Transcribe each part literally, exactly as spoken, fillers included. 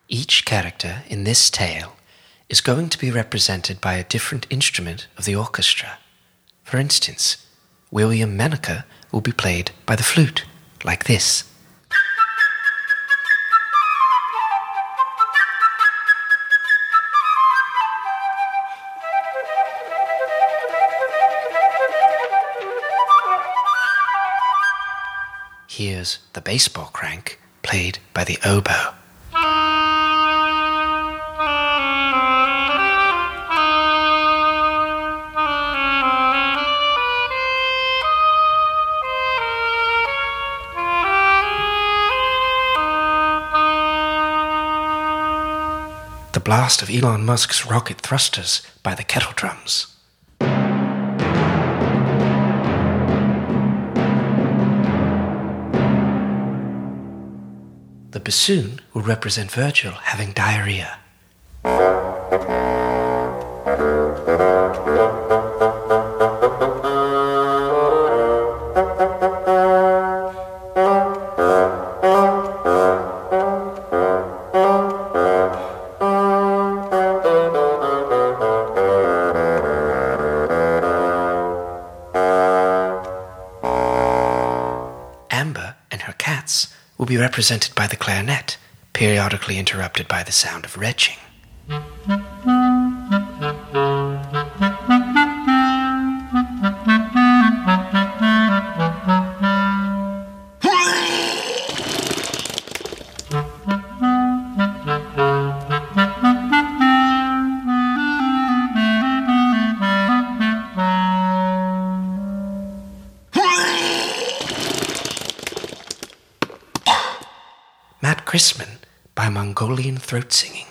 Each character in this tale is going to be represented by a different instrument of the orchestra. For instance, William Menneker will be played by the flute, like this. Here's the baseball crank, played by the oboe. The blast of Elon Musk's rocket thrusters by the kettle drums. The bassoon will represent Virgil having diarrhea. Amber and her cats will be represented by the clarinet, periodically interrupted by the sound of retching. Matt Chrisman by Mongolian throat singing.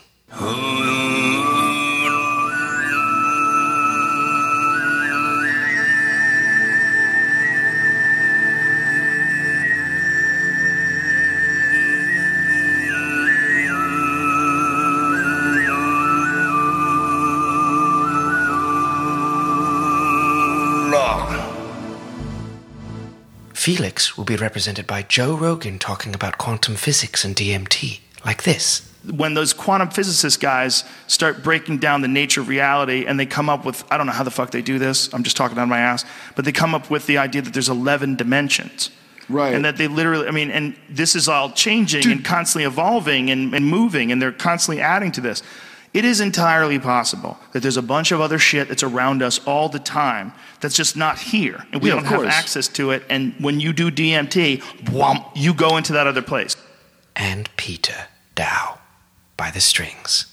Felix will be represented by Joe Rogan talking about quantum physics and D M T, like this. When those quantum physicist guys start breaking down the nature of reality and they come up with, I don't know how the fuck they do this, I'm just talking out of my ass, but they come up with the idea that there's eleven dimensions. Right. And that they literally, I mean, and this is all changing Dude. and constantly evolving and, and moving, and they're constantly adding to this. It is entirely possible that there's a bunch of other shit that's around us all the time that's just not here, and we Yeah, don't of have course. access to it, and when you do D M T, whomp, you go into that other place. And Peter Dow by the Strings.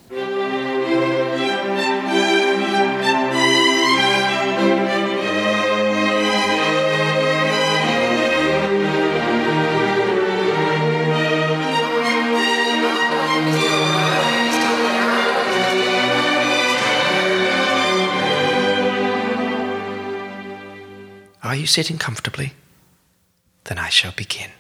Are you sitting comfortably? Then I shall begin.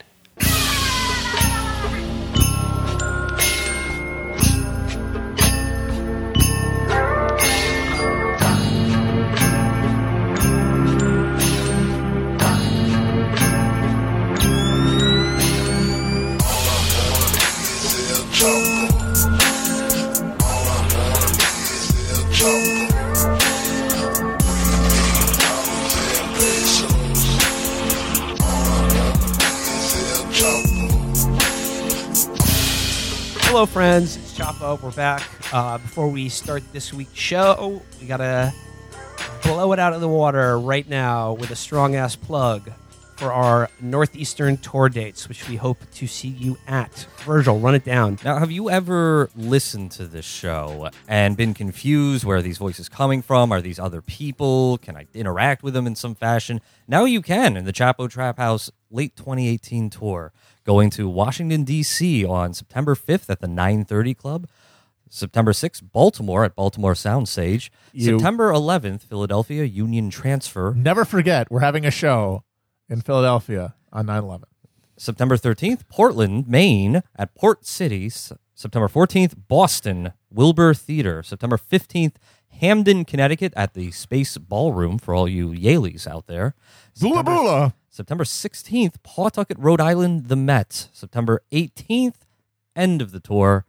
Hello, friends. It's Chapo. We're back. Uh, before we start this week's show, we gotta blow it out of the water right now with a strong-ass plug for our Northeastern tour dates, which we hope to see you at. Virgil, run it down. Now, have you ever listened to this show and been confused where are these voices coming from? Are these other people? Can I interact with them in some fashion? Now you can in the Chapo Trap House late twenty eighteen tour, going to Washington, D C on September fifth at the nine thirty Club, September sixth, Baltimore at Baltimore Soundstage, You- September eleventh, Philadelphia Union Transfer, Never forget, we're having a show in Philadelphia on nine eleven. September thirteenth, Portland, Maine at Port City, S- September fourteenth, Boston, Wilbur Theater, September fifteenth, Hamden, Connecticut at the Space Ballroom for all you Yaleys out there. Bula September- bula. September sixteenth, Pawtucket, Rhode Island, the Met. September eighteenth, end of the tour,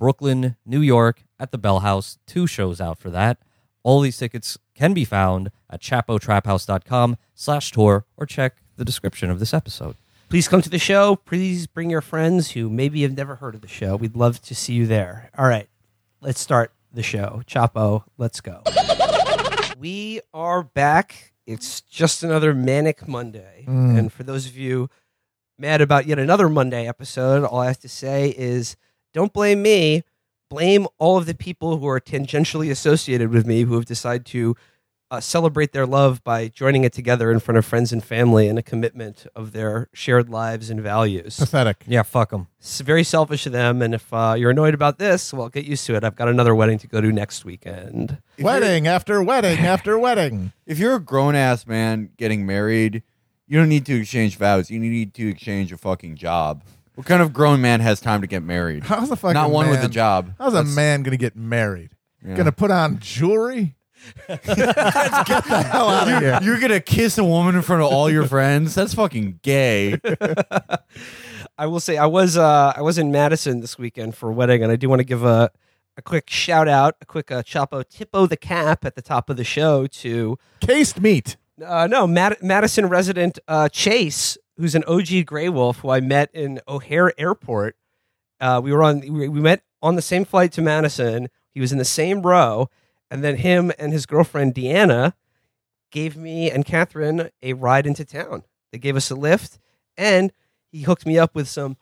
Brooklyn, New York at the Bell House. Two shows out for that. All these tickets can be found at chapotraphouse.com slash tour or check the description of this episode. Please come to the show. Please bring your friends who maybe have never heard of the show. We'd love to see you there. All right, let's start the show. Chapo, let's go. We are back. It's just another manic Monday. Mm. And for those of you mad about yet another Monday episode, all I have to say is don't blame me. Blame all of the people who are tangentially associated with me who have decided to uh, celebrate their love by joining it together in front of friends and family in a commitment of their shared lives and values. Pathetic. Yeah, fuck them. It's very selfish of them, and if uh, you're annoyed about this, well, get used to it. I've got another wedding to go to next weekend. If Wedding after wedding after wedding. If you're a grown ass man getting married, you don't need to exchange vows. You need to exchange a fucking job. What kind of grown man has time to get married? How's a fucking Not one man, with a job. How's That's- a man going to get married? Yeah. Going to put on jewelry? Get the hell out of here. You're gonna kiss a woman in front of all your friends? That's fucking gay. I will say I was uh, I was in Madison this weekend for a wedding, and I do want to give a a quick shout out, a quick uh, Chapo Tipo the cap at the top of the show to Cased meat. uh, no Mad- Madison resident uh, Chase, who's an O G Grey Wolf who I met in O'Hare Airport. Uh, we were on we, we met on the same flight to Madison. He was in the same row, and then him and his girlfriend Deanna gave me and Catherine a ride into town. They gave us a lift, and he hooked me up with some.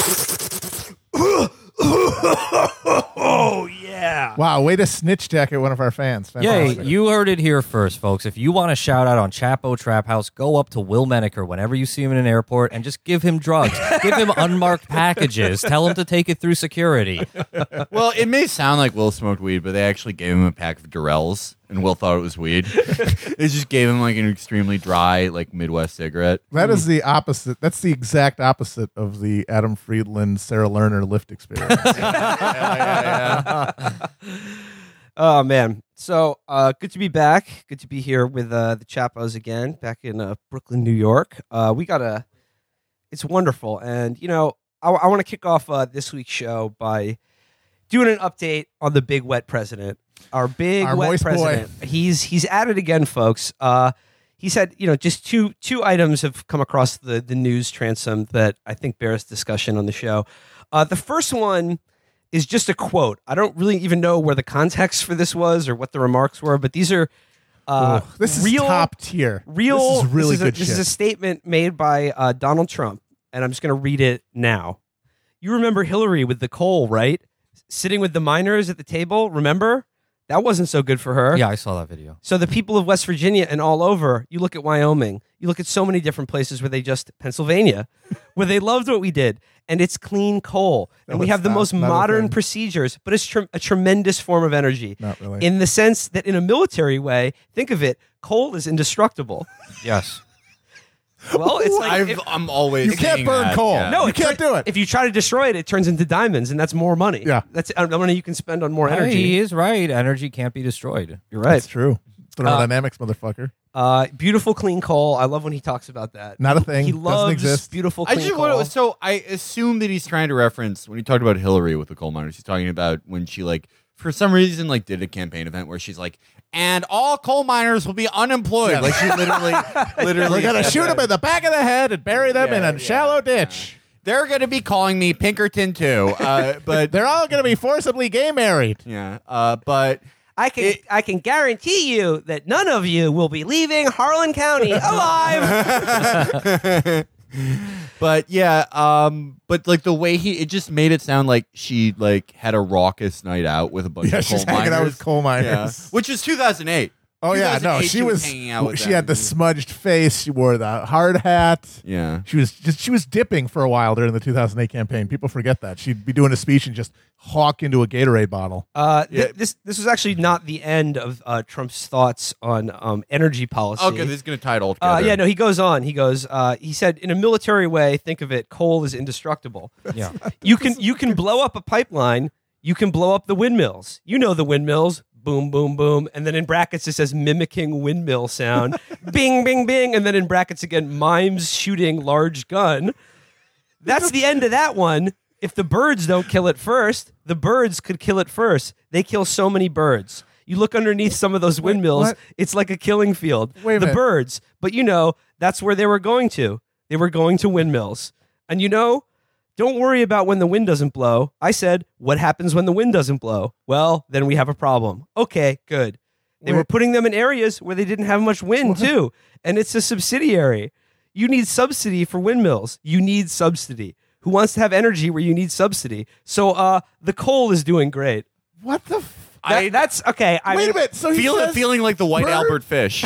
Oh yeah! Wow, way to snitch jacket one of our fans. Yay, Fantastic. you heard it here first, folks. If you want a shout out on Chapo Trap House, go up to Will Menaker whenever you see him in an airport and just give him drugs. Give him unmarked packages. Tell him to take it through security. Well, it may sound like Will smoked weed, but they actually gave him a pack of Durrells, and Will thought it was weed. They just gave him like an extremely dry, like Midwest cigarette. That is the opposite. That's the exact opposite of the Adam Friedland, Sarah Lerner lift experience. Oh man! So uh, good to be back. Good to be here with uh, the Chapos again, back in uh, Brooklyn, New York. Uh, we got a. It's wonderful, and you know, I, I want to kick off uh, this week's show by doing an update on the big wet president. Our big Our wet moist boy. president. He's he's at it again, folks. Uh, he said, you know, just two two items have come across the the news transom that I think bears discussion on the show. Uh, the first one is just a quote. I don't really even know where the context for this was or what the remarks were, but these are uh, Oh, this is real, top tier. real. This is really this is a, good This shit. is a statement made by uh, Donald Trump, and I'm just going to read it now. You remember Hillary with the coal, right? Sitting with the miners at the table, remember? That wasn't so good for her. Yeah, I saw that video. So the people of West Virginia and all over, you look at Wyoming, you look at so many different places where they just, Pennsylvania, where they loved what we did. And it's clean coal. And No, we it's have the not. most Not a modern thing. procedures, but it's tr- a tremendous form of energy. Not really. In the sense that in a military way, think of it, coal is indestructible. Yes. Well, it's like... I've, if- I'm always You can't saying burn that, coal. yeah. no, you it can't tur- do it. If you try to destroy it, it turns into diamonds, and that's more money. Yeah. That's uh, money you can spend on more Hey, energy. he is right. Energy can't be destroyed. You're right. That's true. Thermodynamics, motherfucker. Uh, beautiful clean coal. I love when he talks about that. Not a thing. He Doesn't loves exist. beautiful I clean just coal. want to, so I assume that he's trying to reference when he talked about Hillary with the coal miners. He's talking about when she like for some reason like did a campaign event where she's like, and all coal miners will be unemployed. Yeah. Like she literally, literally, We're gonna said shoot that. them in the back of the head and bury them in Yeah, a yeah, shallow ditch. They're gonna be calling me Pinkerton too. Uh, but They're all gonna be forcibly gay married. yeah, uh, but. I can It- I can guarantee you that none of you will be leaving Harlan County alive. But yeah, um, but like the way he, it just made it sound like she like had a raucous night out with a bunch Yeah, of coal she's hanging out miners. with coal miners. Yeah. Which was two thousand eight. Oh yeah, no, two thousand eight, she was. hanging out with She them. had the smudged face. She wore the hard hat. Yeah. She was just. She was dipping for a while during the two thousand eight campaign. People forget that she'd be doing a speech and just hawk into a Gatorade bottle. Uh, th- Yeah. This this was actually not the end of uh, Trump's thoughts on um, energy policy. Oh, good. This is gonna tie it all together. Uh, yeah, no, he goes on. He goes. Uh, he said, in a military way, think of it. Coal is indestructible. Yeah. You can you can blow up a pipeline. You can blow up the windmills. You know the windmills. Boom, boom, boom. And then in brackets, it says mimicking windmill sound. Bing, bing, bing. And then in brackets again, mimes shooting large gun. That's the end of that one. if the birds don't kill it first, the birds could kill it first. They kill so many birds. You look underneath some of those windmills, what? it's like a killing field. Wait a the minute. birds. But you know, that's where they were going to. They were going to windmills. And you know, don't worry about when the wind doesn't blow. I said, what happens when the wind doesn't blow? Well, then we have a problem. Okay, good. They Wait. were putting them in areas where they didn't have much wind, too. And it's a subsidiary. You need subsidy for windmills. You need subsidy. Who wants to have energy where you need subsidy? So uh, the coal is doing great. What the? F- That- that's okay. I Wait mean, a minute. So he Feel, says feeling like the white bird- Albert fish.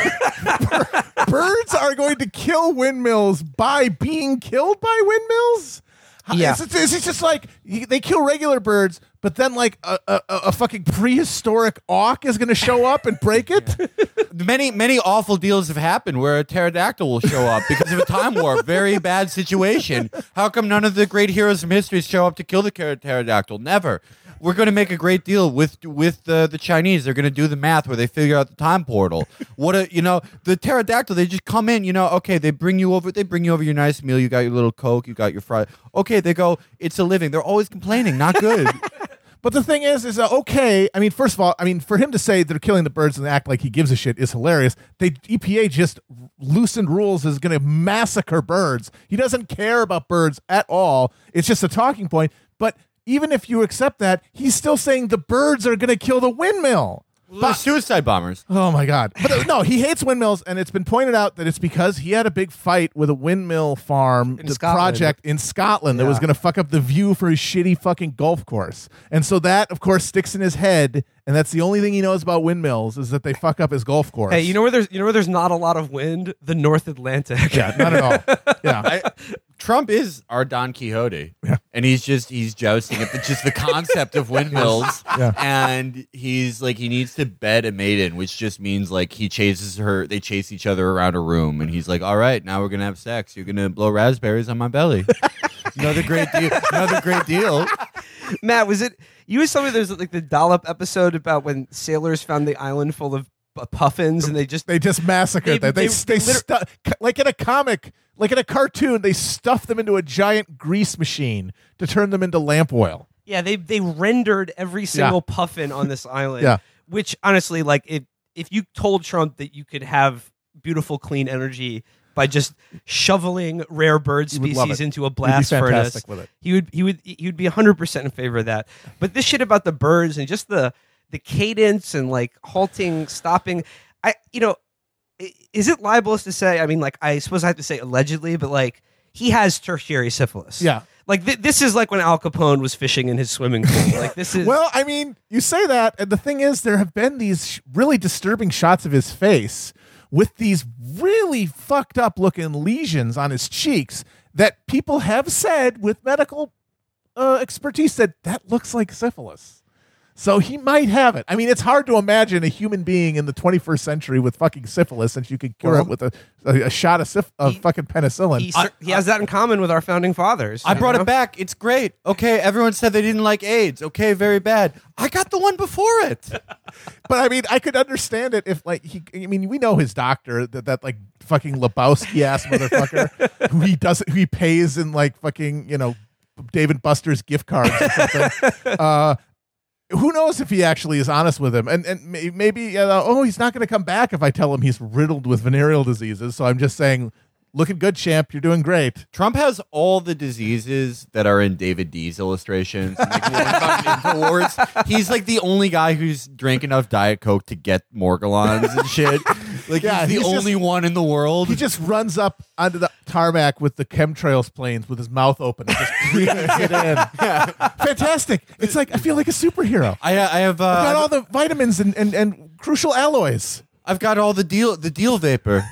birds are going to kill windmills by being killed by windmills? How- Yeah. Is it, is it just like y- they kill regular birds, but then like a, a, a fucking prehistoric auk is going to show up and break it? Many, many awful deals have happened where a pterodactyl will show up because of a time warp. Very bad situation. How come none of the great heroes from history show up to kill the pter- pterodactyl? Never. We're going to make a great deal with with uh, the Chinese. They're going to do the math where they figure out the time portal. What a you know the pterodactyl. They just come in. You know, okay. They bring you over. They bring you over your nice meal. You got your little Coke. You got your fry. Okay. They go. It's a living. They're always complaining. Not good. But the thing is, is uh, okay. I mean, first of all, I mean, for him to say they're killing the birds and act like he gives a shit is hilarious. They E P A just loosened rules is going to massacre birds. He doesn't care about birds at all. It's just a talking point. But even if you accept that, he's still saying the birds are going to kill the windmill. They're suicide bombers. Oh my God. But uh, no, he hates windmills, and it's been pointed out that it's because he had a big fight with a windmill farm In the Scotland. project in Scotland that was Yeah. going to fuck up the view for his shitty fucking golf course. And so that, of course, sticks in his head, and that's the only thing he knows about windmills is that they fuck up his golf course. hey, you know where there's you know where there's not a lot of wind? The North Atlantic. Yeah, not at all. Yeah. I, Trump is our Don Quixote, and he's just he's jousting at the, just the concept of windmills, Yeah. and he's like he needs to bed a maiden, which just means like he chases her, they chase each other around a room, and he's like, all right, now we're gonna have sex. You're gonna blow raspberries on my belly. Another great deal. Another great deal. Matt, was it you? Was something there's like the Dollop episode about when sailors found the island full of uh, puffins and they just They just massacred They- them. They, they they, liter- stu- like in a comic, like in a cartoon, they stuff them into a giant grease machine to turn them into lamp oil. yeah they they rendered every single puffin on this island. Yeah. Which honestly, like if if you told Trump that you could have beautiful clean energy by just shoveling rare bird He would love species it. into a He'd be blast furnace, fantastic with it. he would he would he would be one hundred percent in favor of that. But this shit about the birds and just the the cadence and like halting, stopping, I you know, i- is it libelous to say? I mean, like I suppose I have to say allegedly, but like he has tertiary syphilis. Yeah. Like th- this is like when Al Capone was fishing in his swimming pool. Like this is Well, I mean, you say that, and the thing is, there have been these sh- really disturbing shots of his face with these really fucked up looking lesions on his cheeks that people have said with medical uh, expertise said that looks like syphilis. So he might have it. I mean, it's hard to imagine a human being in the twenty-first century with fucking syphilis, and you could cure Well, it with a, a, a shot of, syph- of he- fucking penicillin. he, cer- he has that in common with our founding fathers. I you brought know? it back. It's great. Okay, everyone said they didn't like AIDS. Okay, very bad. I got the one before it. But I mean, I could understand it if, like, he. I mean, we know his doctor, that, that like fucking Lebowski ass motherfucker, who he doesn't, who he pays in like fucking, you know, David Buster's gift cards or something. uh, who knows if he actually is honest with him? And and may- maybe, uh, oh, he's not going to come back if I tell him he's riddled with venereal diseases. So I'm just saying, looking good, champ. You're doing great. Trump has all the diseases that are in David D's illustrations. And like the one about InfoWars. He's like the only guy who's drank enough Diet Coke to get Morgellons and shit. Like Yeah, he's the he's only just- one in the world. He just runs up onto the tarmac with the chemtrails planes with his mouth open and just breathes it in. Fantastic. It's like, I feel like a superhero. I, I have uh, I've got all the vitamins and, and, and crucial alloys. I've got all the deal the deal vapor.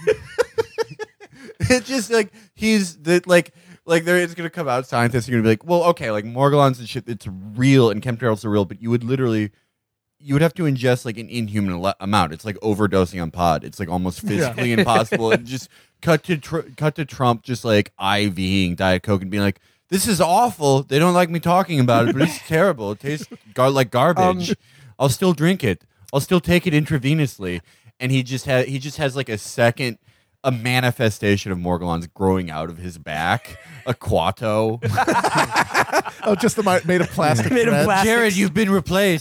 It's just like he's the like like there is gonna come out scientists are gonna be like, well, okay, like Morgellons and shit, it's real and chemtrails are real, but you would literally you would have to ingest like an inhuman al- amount. It's like overdosing on pod. It's like almost physically impossible. And just cut to tr- cut to Trump just like IVing Diet Coke and being like, this is awful. They don't like me talking about it, but it's terrible. It tastes gar- like garbage. I'll still drink it. I'll still take it intravenously. And he just has he just has like a second a manifestation of Morgellons growing out of his back, a Quato. Oh, just the mi- made of plastic. Made of threads. plastic. Jared, you've been replaced.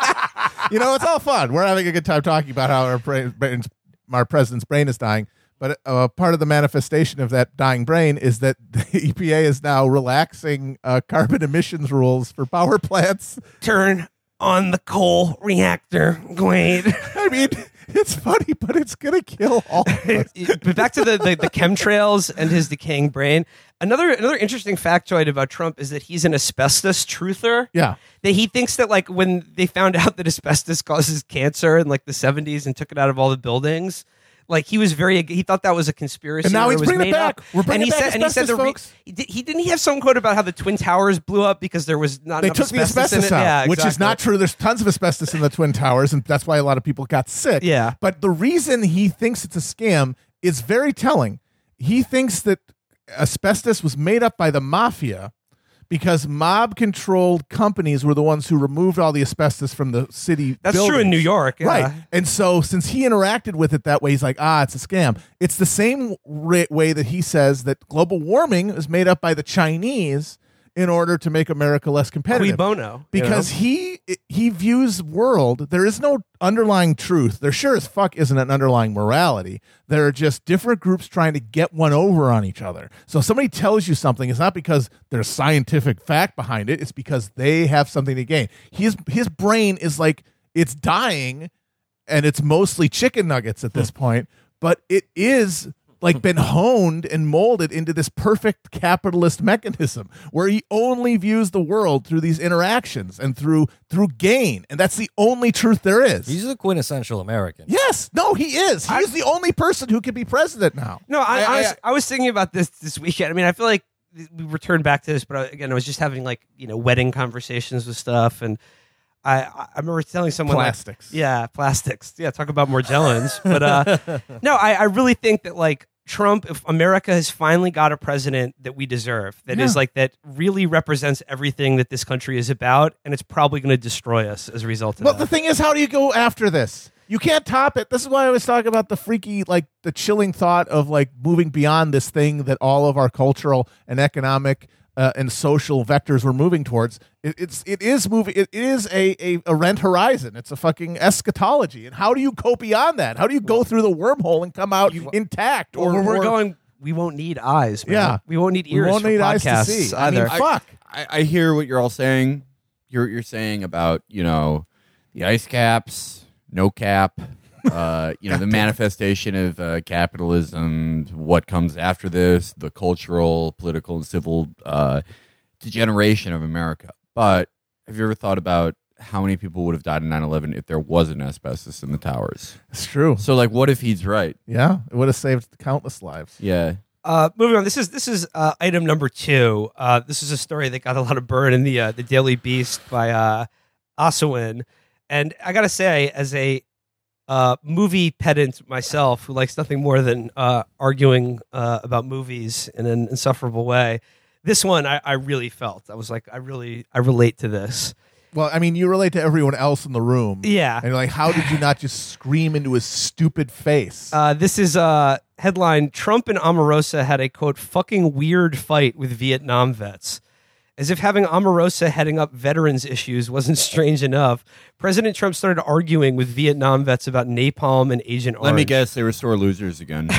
You know, it's all fun. We're having a good time talking about how our brain, brains, our president's brain is dying. But uh, part of the manifestation of that dying brain is that the E P A is now relaxing uh, carbon emissions rules for power plants. Turn on the coal reactor, Glade. I mean, it's funny, but it's gonna kill all of us. But back to the, the, the chemtrails and his decaying brain. Another another interesting factoid about Trump is that he's an asbestos truther. Yeah. That he thinks that like when they found out that asbestos causes cancer in like the seventies and took it out of all the buildings, like he was very he thought that was a conspiracy. And now or he's it was bringing it made back. up. We're bringing and he back said, and he said asbestos, the re- folks. he, did, he didn't he have some quote about how the Twin Towers blew up because there was not They enough took the asbestos, asbestos in it? out, Yeah, which is exactly. not true. There's tons of asbestos in the Twin Towers, and that's why a lot of people got sick. Yeah. But the reason he thinks it's a scam is very telling. He thinks that asbestos was made up by the mafia because mob-controlled companies were the ones who removed all the asbestos from the city That's true in buildings. New York, yeah. Right. And so since he interacted with it that way, he's like, ah, it's a scam. It's the same ra- way that he says that global warming is made up by the Chinese in order to make America less competitive. Cui bono, you Because know? he he views world, there is no underlying truth. There sure as fuck isn't an underlying morality. There are just different groups trying to get one over on each other. So if somebody tells you something, it's not because there's scientific fact behind it. It's because they have something to gain. His his brain is like, it's dying, and it's mostly chicken nuggets at this point, but it is like been honed and molded into this perfect capitalist mechanism where he only views the world through these interactions and through through gain, and that's the only truth there is. He's a quintessential American. Yes, no, he is. He is the only person who can be president now. No, I, I- I, was, I- I was thinking about this this weekend. I mean, I feel like we returned back to this, but I, again, I was just having like you know wedding conversations with stuff, and I I remember telling someone like- Plastics. yeah, plastics. Yeah, talk about Morgellons. But uh, no, I, I really think that like Trump, if America has finally got a president that we deserve, that is Yeah. like that really represents everything that this country is about, and it's probably going to destroy us as a result of But that. the thing is, how do you go after this? You can't top it. This is why I was talking about the freaky, like the chilling thought of like moving beyond this thing that all of our cultural and economic uh, and social vectors were moving towards. It, it's it is moving. It is a, a a rent horizon. It's a fucking eschatology. And how do you go beyond that? How do you go through the wormhole and come out intact? or Or we're or- going. We won't need eyes. Man. Yeah. we won't need We ears. won't for need eyes to podcasts see. I mean, either. fuck. I, I hear what you're all saying. You're you're saying about you know the ice caps, no cap, uh, you know the manifestation of uh, capitalism, what comes after this, the cultural, political, and civil uh, degeneration of America. But have you ever thought about how many people would have died in nine eleven if there wasn't asbestos in the towers? It's true. So like, what if he's right? Yeah, it would have saved countless lives. Yeah. Uh, moving on. This is this is uh, item number two. Uh, this is a story that got a lot of burn in the uh, the Daily Beast by uh, Asawin, and I gotta say, as a uh, movie pedant myself, who likes nothing more than uh, arguing uh, about movies in an insufferable way, this one I, I really felt. I was like, I really I relate to this. Well, I mean, you relate to everyone else in the room. Yeah. And you're like, how did you not just scream into his stupid face? Uh, this is uh, headline: Trump and Omarosa had a quote fucking weird fight with Vietnam vets. As if having Omarosa heading up veterans issues wasn't strange enough, President Trump started arguing with Vietnam vets about napalm and Agent Orange. Let me guess, they were sore losers again.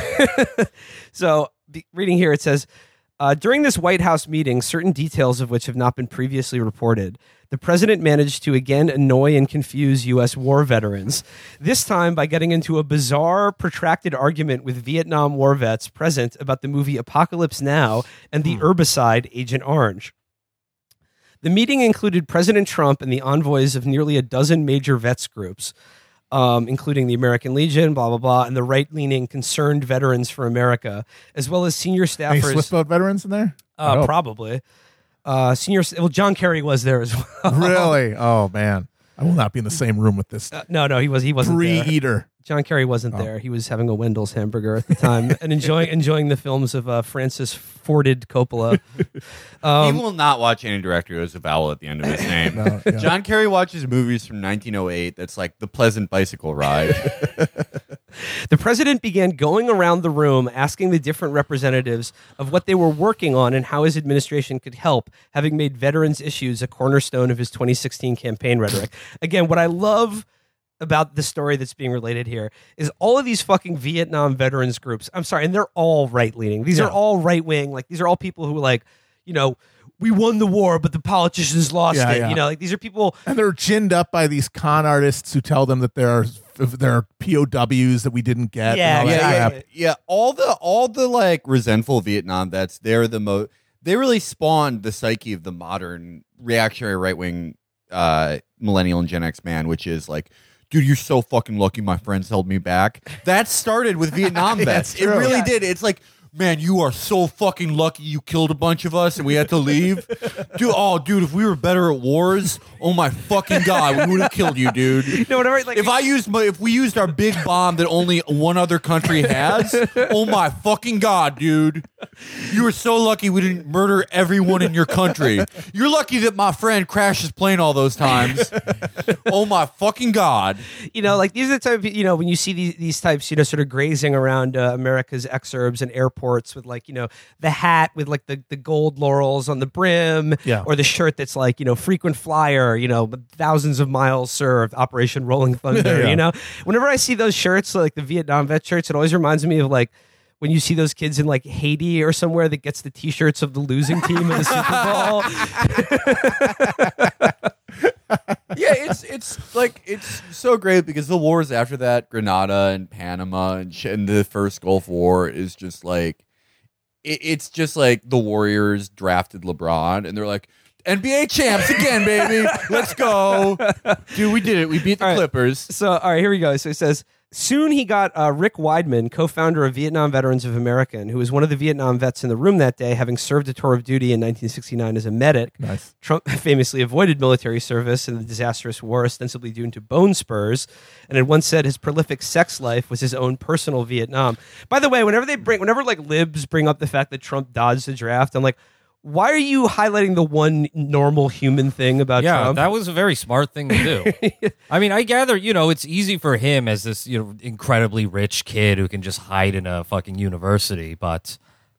So, the, reading here, it says, uh, during this White House meeting, certain details of which have not been previously reported, the president managed to again annoy and confuse U S war veterans, this time by getting into a bizarre, protracted argument with Vietnam war vets present about the movie Apocalypse Now and the herbicide Agent Orange. The meeting included President Trump and the envoys of nearly a dozen major vets groups, um, including the American Legion, blah, blah, blah, and the right-leaning Concerned Veterans for America, as well as senior Any staffers. Swift boat veterans in there? I Uh, hope. probably. Uh, senior. Well, John Kerry was there as well. Really? Oh man, I will not be in the same room with this Uh, no, no, he was. He wasn't there. pre-eater. John Kerry wasn't there. He was having a Wendell's hamburger at the time and enjoying enjoying the films of uh, Francis Forded Coppola. Um, he will not watch any director who has a vowel at the end of his name. No, yeah. John Kerry watches movies from nineteen oh eight that's like The Pleasant Bicycle Ride. The president began going around the room asking the different representatives of what they were working on and how his administration could help, having made veterans issues a cornerstone of his twenty sixteen campaign rhetoric. Again, what I love about the story that's being related here is all of these fucking Vietnam veterans groups. I'm sorry, and they're all right-leaning. These Yeah. are all right-wing. Like, these are all people who, like, you know, we won the war, but the politicians lost Yeah, it. yeah. You know, like, these are people... And they're ginned up by these con artists who tell them that there are there are P O Ws that we didn't get. Yeah, and all that yeah, crap. yeah, yeah. All the all the like resentful Vietnam vets, they're the most. They really spawned the psyche of the modern reactionary right wing uh, millennial and Gen X man, which is like, dude, you're so fucking lucky. My friends held me back. That started with Vietnam vets. It true. really Yeah. did. It's like, man, you are so fucking lucky. You killed a bunch of us and we had to leave. Dude, oh, dude, if we were better at wars, oh my fucking god, we would have killed you, dude. No, whatever. Like, If I used my, if we used our big bomb that only one other country has, oh my fucking god, dude! You were so lucky we didn't murder everyone in your country. You're lucky that my friend crashed his plane all those times. Oh my fucking god! you know, like, these are the type of, you know, when you see these, these types, you know, sort of grazing around uh, America's exurbs and airports with, like, you know, the hat with, like, the, the gold laurels on the brim, Yeah. or the shirt that's like, you know, frequent flyer, you know, thousands of miles served, Operation Rolling Thunder, Yeah. you know? Whenever I see those shirts, like the Vietnam vet shirts, it always reminds me of, like, when you see those kids in, like, Haiti or somewhere that gets the T-shirts of the losing team in the Super Bowl. Yeah, it's it's like it's so great because the wars after that, Grenada and Panama and, sh- and the first Gulf War is just like it, it's just like the Warriors drafted LeBron and they're like, N B A champs again, baby. Let's go, dude. We did it. We beat the All right. Clippers. So, all right, here we go. So it says, soon he got uh, Rick Weidman, co-founder of Vietnam Veterans of America, and who was one of the Vietnam vets in the room that day, having served a tour of duty in nineteen sixty-nine as a medic. Nice. Trump famously avoided military service in the disastrous war, ostensibly due to bone spurs, and had once said his prolific sex life was his own personal Vietnam. By the way, whenever they bring, whenever like libs bring up the fact that Trump dodged the draft, I'm like, why are you highlighting the one normal human thing about Yeah, Trump? that was a very smart thing to do. I mean, I gather, you know, it's easy for him as this, you know, incredibly rich kid who can just hide in a fucking university, but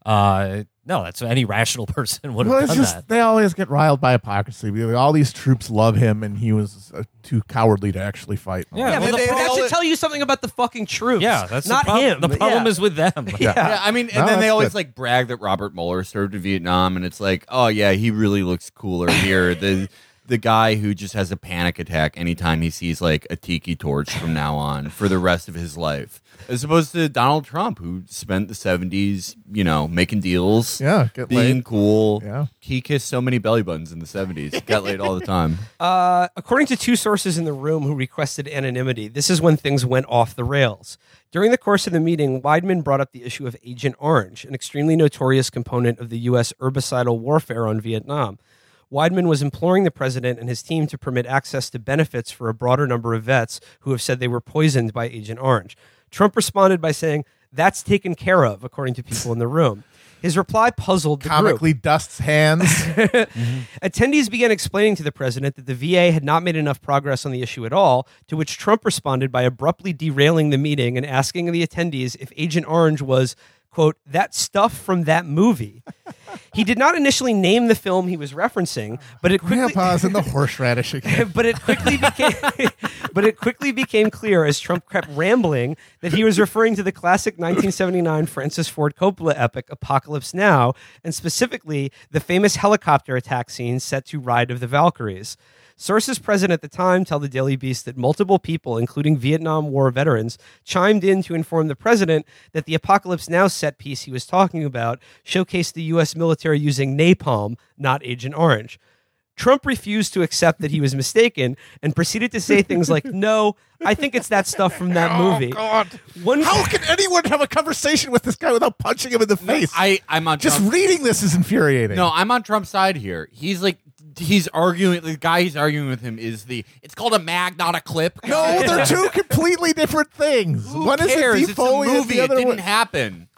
uh, no, that's any rational person would have Well, it's done just that. they always get riled by hypocrisy. We- All these troops love him, and he was uh, too cowardly to actually fight. Yeah, yeah, well, but the that problem- should tell you something about the fucking troops. Yeah, that's not the prob- him. The problem Yeah. is with them. Yeah. Yeah, I mean, and No, then they that's always good. like brag that Robert Mueller served in Vietnam, and it's like, oh yeah, he really looks cooler here. the The guy who just has a panic attack anytime he sees like a tiki torch from now on for the rest of his life, as opposed to Donald Trump, who spent the seventies, you know, making deals, Yeah, get being laid. cool. Yeah. He kissed so many belly buttons in the seventies, got laid all the time. Uh, according to two sources in the room who requested anonymity, this is when things went off the rails. During the course of the meeting, Weidman brought up the issue of Agent Orange, an extremely notorious component of the U S herbicidal warfare on Vietnam. Weidman was imploring the president and his team to permit access to benefits for a broader number of vets who have said they were poisoned by Agent Orange. Trump responded by saying, "That's taken care of," according to people in the room. His reply puzzled the group. Comically dusts hands. Attendees began explaining to the president that the V A had not made enough progress on the issue at all, to which Trump responded by abruptly derailing the meeting and asking the attendees if Agent Orange was, quote, that stuff from that movie. He did not initially name the film he was referencing, but it quickly Grandpa's in the horseradish again. but it quickly became but it quickly became clear as Trump kept rambling that he was referring to the classic nineteen seventy-nine Francis Ford Coppola epic Apocalypse Now, and specifically the famous helicopter attack scene set to Ride of the Valkyries. Sources present at the time tell the Daily Beast that multiple people, including Vietnam War veterans, chimed in to inform the president that the Apocalypse Now set piece he was talking about showcased the U S military using napalm, not Agent Orange. Trump refused to accept that he was mistaken and proceeded to say things like, "No, I think it's that stuff from that movie." Oh, God. One How can anyone have a conversation with this guy without punching him in the face? I, I'm on Just Trump. reading this is infuriating. No, I'm on Trump's side here. He's like, he's arguing. The guy he's arguing with him is the. It's called a mag, not a clip. No, they're two completely different things. Who One cares? is a It's a defoliant, movie. the It other didn't one. happen.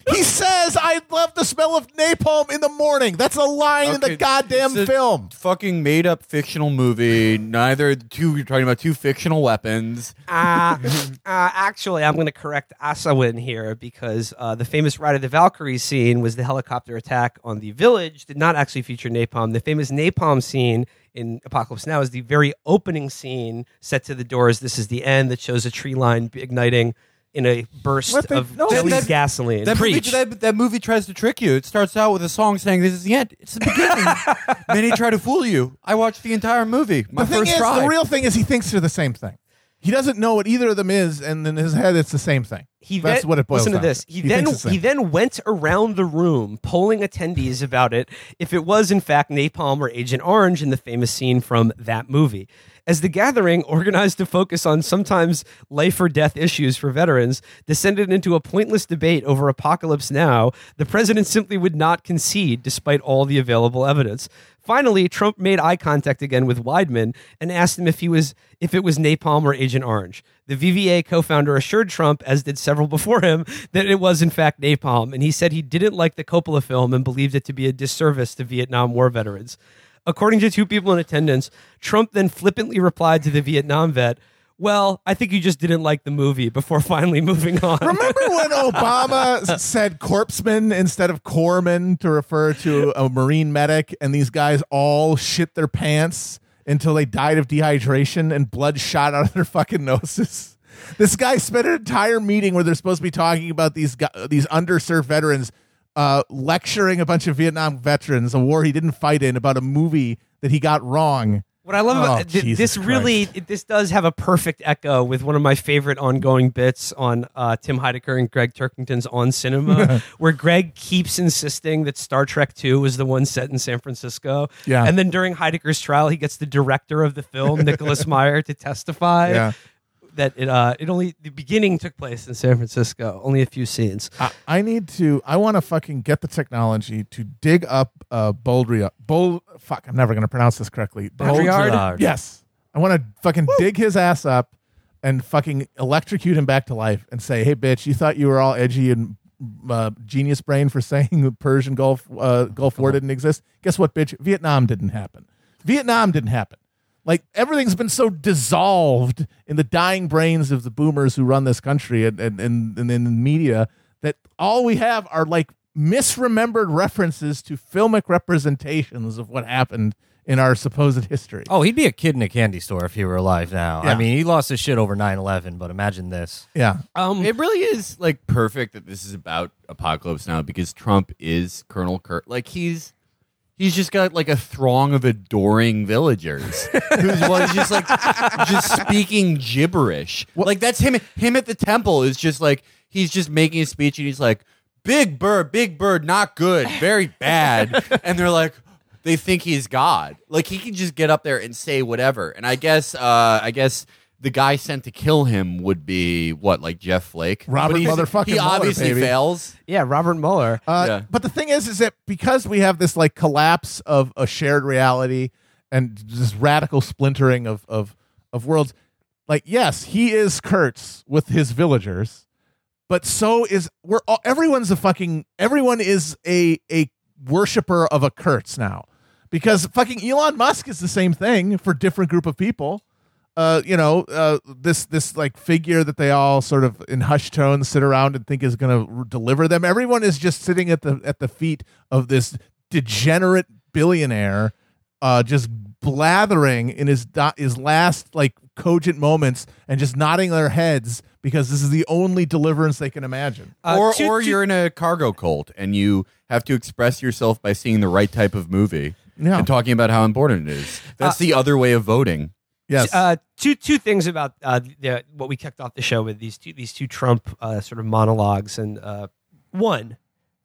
He says, "I love the smell of napalm in the morning." That's a line in the Okay, goddamn it's a film. Fucking made up fictional movie. Neither two. You're talking about two fictional weapons. Uh, uh, actually, I'm going to correct Asawin here because uh, the famous Ride of the Valkyries scene was the helicopter attack on the village, did not actually feature napalm. The famous napalm scene in Apocalypse Now is the very opening scene set to the doors. This is the end that shows a tree line igniting in a burst What the- of no, jelly that- gasoline. That movie, Preach. that, that movie tries to trick you. It starts out with a song saying this is the end. It's the beginning. Then he try to fool you. I watched the entire movie. My The thing first is, try. the real thing is he thinks they're the same thing. He doesn't know what either of them is, and in his head, it's the same thing. He That's then, what it boils listen down to this. to. He, He then thinks it's the he same. then went around the room polling attendees about it if it was in fact napalm or Agent Orange in the famous scene from that movie. As the gathering, organized to focus on sometimes life or death issues for veterans, descended into a pointless debate over Apocalypse Now, the president simply would not concede despite all the available evidence. Finally, Trump made eye contact again with Weidman and asked him if he was if it was napalm or Agent Orange. The V V A co-founder assured Trump, as did several before him, that it was in fact napalm, and he said he didn't like the Coppola film and believed it to be a disservice to Vietnam War veterans. According to two people in attendance, Trump then flippantly replied to the Vietnam vet, "Well, I think you just didn't like the movie," before finally moving on. Remember when Obama s- said corpseman instead of corpsman to refer to a Marine medic, and these guys all shit their pants until they died of dehydration and blood shot out of their fucking noses? This guy spent an entire meeting where they're supposed to be talking about these gu- these underserved veterans, uh, lecturing a bunch of Vietnam veterans, a war he didn't fight in, about a movie that he got wrong. What I love Oh, about th- Jesus this really, Christ. it, this does have a perfect echo with one of my favorite ongoing bits on uh, Tim Heidecker and Greg Turkington's On Cinema, where Greg keeps insisting that Star Trek two was the one set in San Francisco. Yeah. And then during Heidecker's trial, he gets the director of the film, Nicholas Meyer, to testify Yeah. that it uh, it only, the beginning took place in San Francisco, only a few scenes. I, I need to. I want to fucking get the technology to dig up uh, Boldriard. Bold. Fuck. I'm never going to pronounce this correctly. Baudrillard? Baudrillard. Yes. I want to fucking dig his ass up and fucking electrocute him back to life and say, "Hey, bitch, you thought you were all edgy and uh, genius brain for saying the Persian Gulf uh, Gulf War didn't exist? Guess what, bitch? Vietnam didn't happen. Vietnam didn't happen." Like, everything's been so dissolved in the dying brains of the boomers who run this country and, and, and, and in the media that all we have are like misremembered references to filmic representations of what happened in our supposed history. Oh, he'd be a kid in a candy store if he were alive now. Yeah. I mean, he lost his shit over nine eleven, but imagine this. Yeah. Um, It really is like perfect that this is about Apocalypse Now because Trump is Colonel Kurt. Like he's he's just got like a throng of adoring villagers who's well, he's just like just speaking gibberish. Like that's him. Him at the temple is just like he's just making a speech and he's like, "Big Bird, Big Bird, not good, very bad," and they're like. They think he's God. Like he can just get up there and say whatever. And I guess, uh, I guess the guy sent to kill him would be what, like Jeff Flake, Robert But he's- motherfucking He Mueller, obviously baby. fails. yeah, Robert Mueller. Uh, Yeah. But the thing is, is that because we have this like collapse of a shared reality and this radical splintering of of of worlds, like yes, he is Kurtz with his villagers, but so is we're all, everyone's a fucking everyone is a a worshiper of a Kurtz now, because fucking Elon Musk is the same thing for different group of people. Uh, you know, uh, this this like figure that they all sort of in hushed tones sit around and think is going to r- deliver them. Everyone is just sitting at the at the feet of this degenerate billionaire, uh, just blathering in his do- his last like cogent moments and just nodding their heads because this is the only deliverance they can imagine. Uh, or two- or two- you're in a cargo cult and you have to express yourself by seeing the right type of movie Yeah. and talking about how important it is. That's the other way of voting. Yes. Uh, two two things about uh, the, what we kicked off the show with these two these two Trump uh, sort of monologues, and uh, one,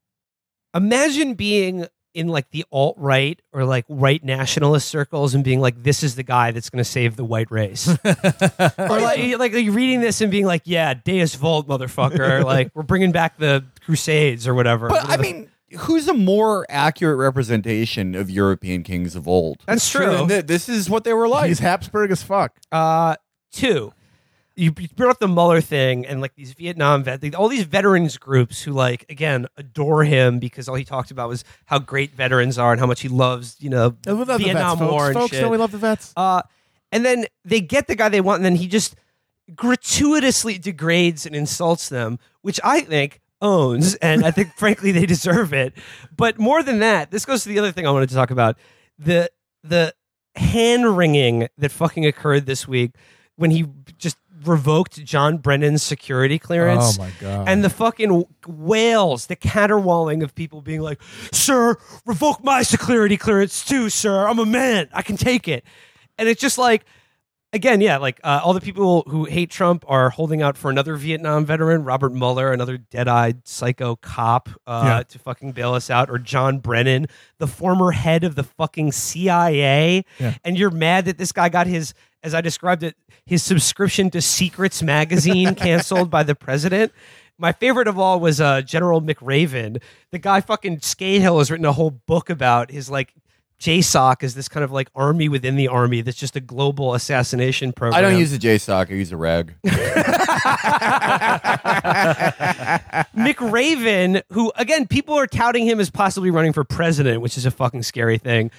imagine being in like the alt right or like right nationalist circles and being like, this is the guy that's going to save the white race, or like, like like reading this and being like, yeah, Deus Vult, motherfucker, like we're bringing back the Crusades or whatever. But I mean, who's a more accurate representation of European kings of old? That's true. And th- This is what they were like. He's Habsburg as fuck. Uh, two, you brought up the Mueller thing and like these Vietnam vet, all these veterans groups who like again adore him because all he talked about was how great veterans are and how much he loves, you know, I love the Vietnam vets, War folks. and folks shit. Don't we love the vets? Uh, and then they get the guy they want, and then he just gratuitously degrades and insults them, which I think owns, and I think frankly they deserve it. But more than that, this goes to the other thing I wanted to talk about: the the hand wringing that fucking occurred this week when he just revoked John Brennan's security clearance. Oh my god! And the fucking wails, the caterwauling of people being like, "Sir, revoke my security clearance too, sir. I'm a man. I can take it." And it's just like, again, yeah, like uh, all the people who hate Trump are holding out for another Vietnam veteran, Robert Mueller, another dead-eyed psycho cop uh, Yeah. to fucking bail us out, or John Brennan, the former head of the fucking C I A. Yeah. And you're mad that this guy got his, as I described it, his subscription to Secrets magazine canceled by the president. My favorite of all was uh, General McRaven. The guy fucking Scahill has written a whole book about his like J SOC is this kind of like army within the army that's just a global assassination program. I don't use a J SOC. I use a rag. McRaven, who again people are touting him as possibly running for president, which is a fucking scary thing.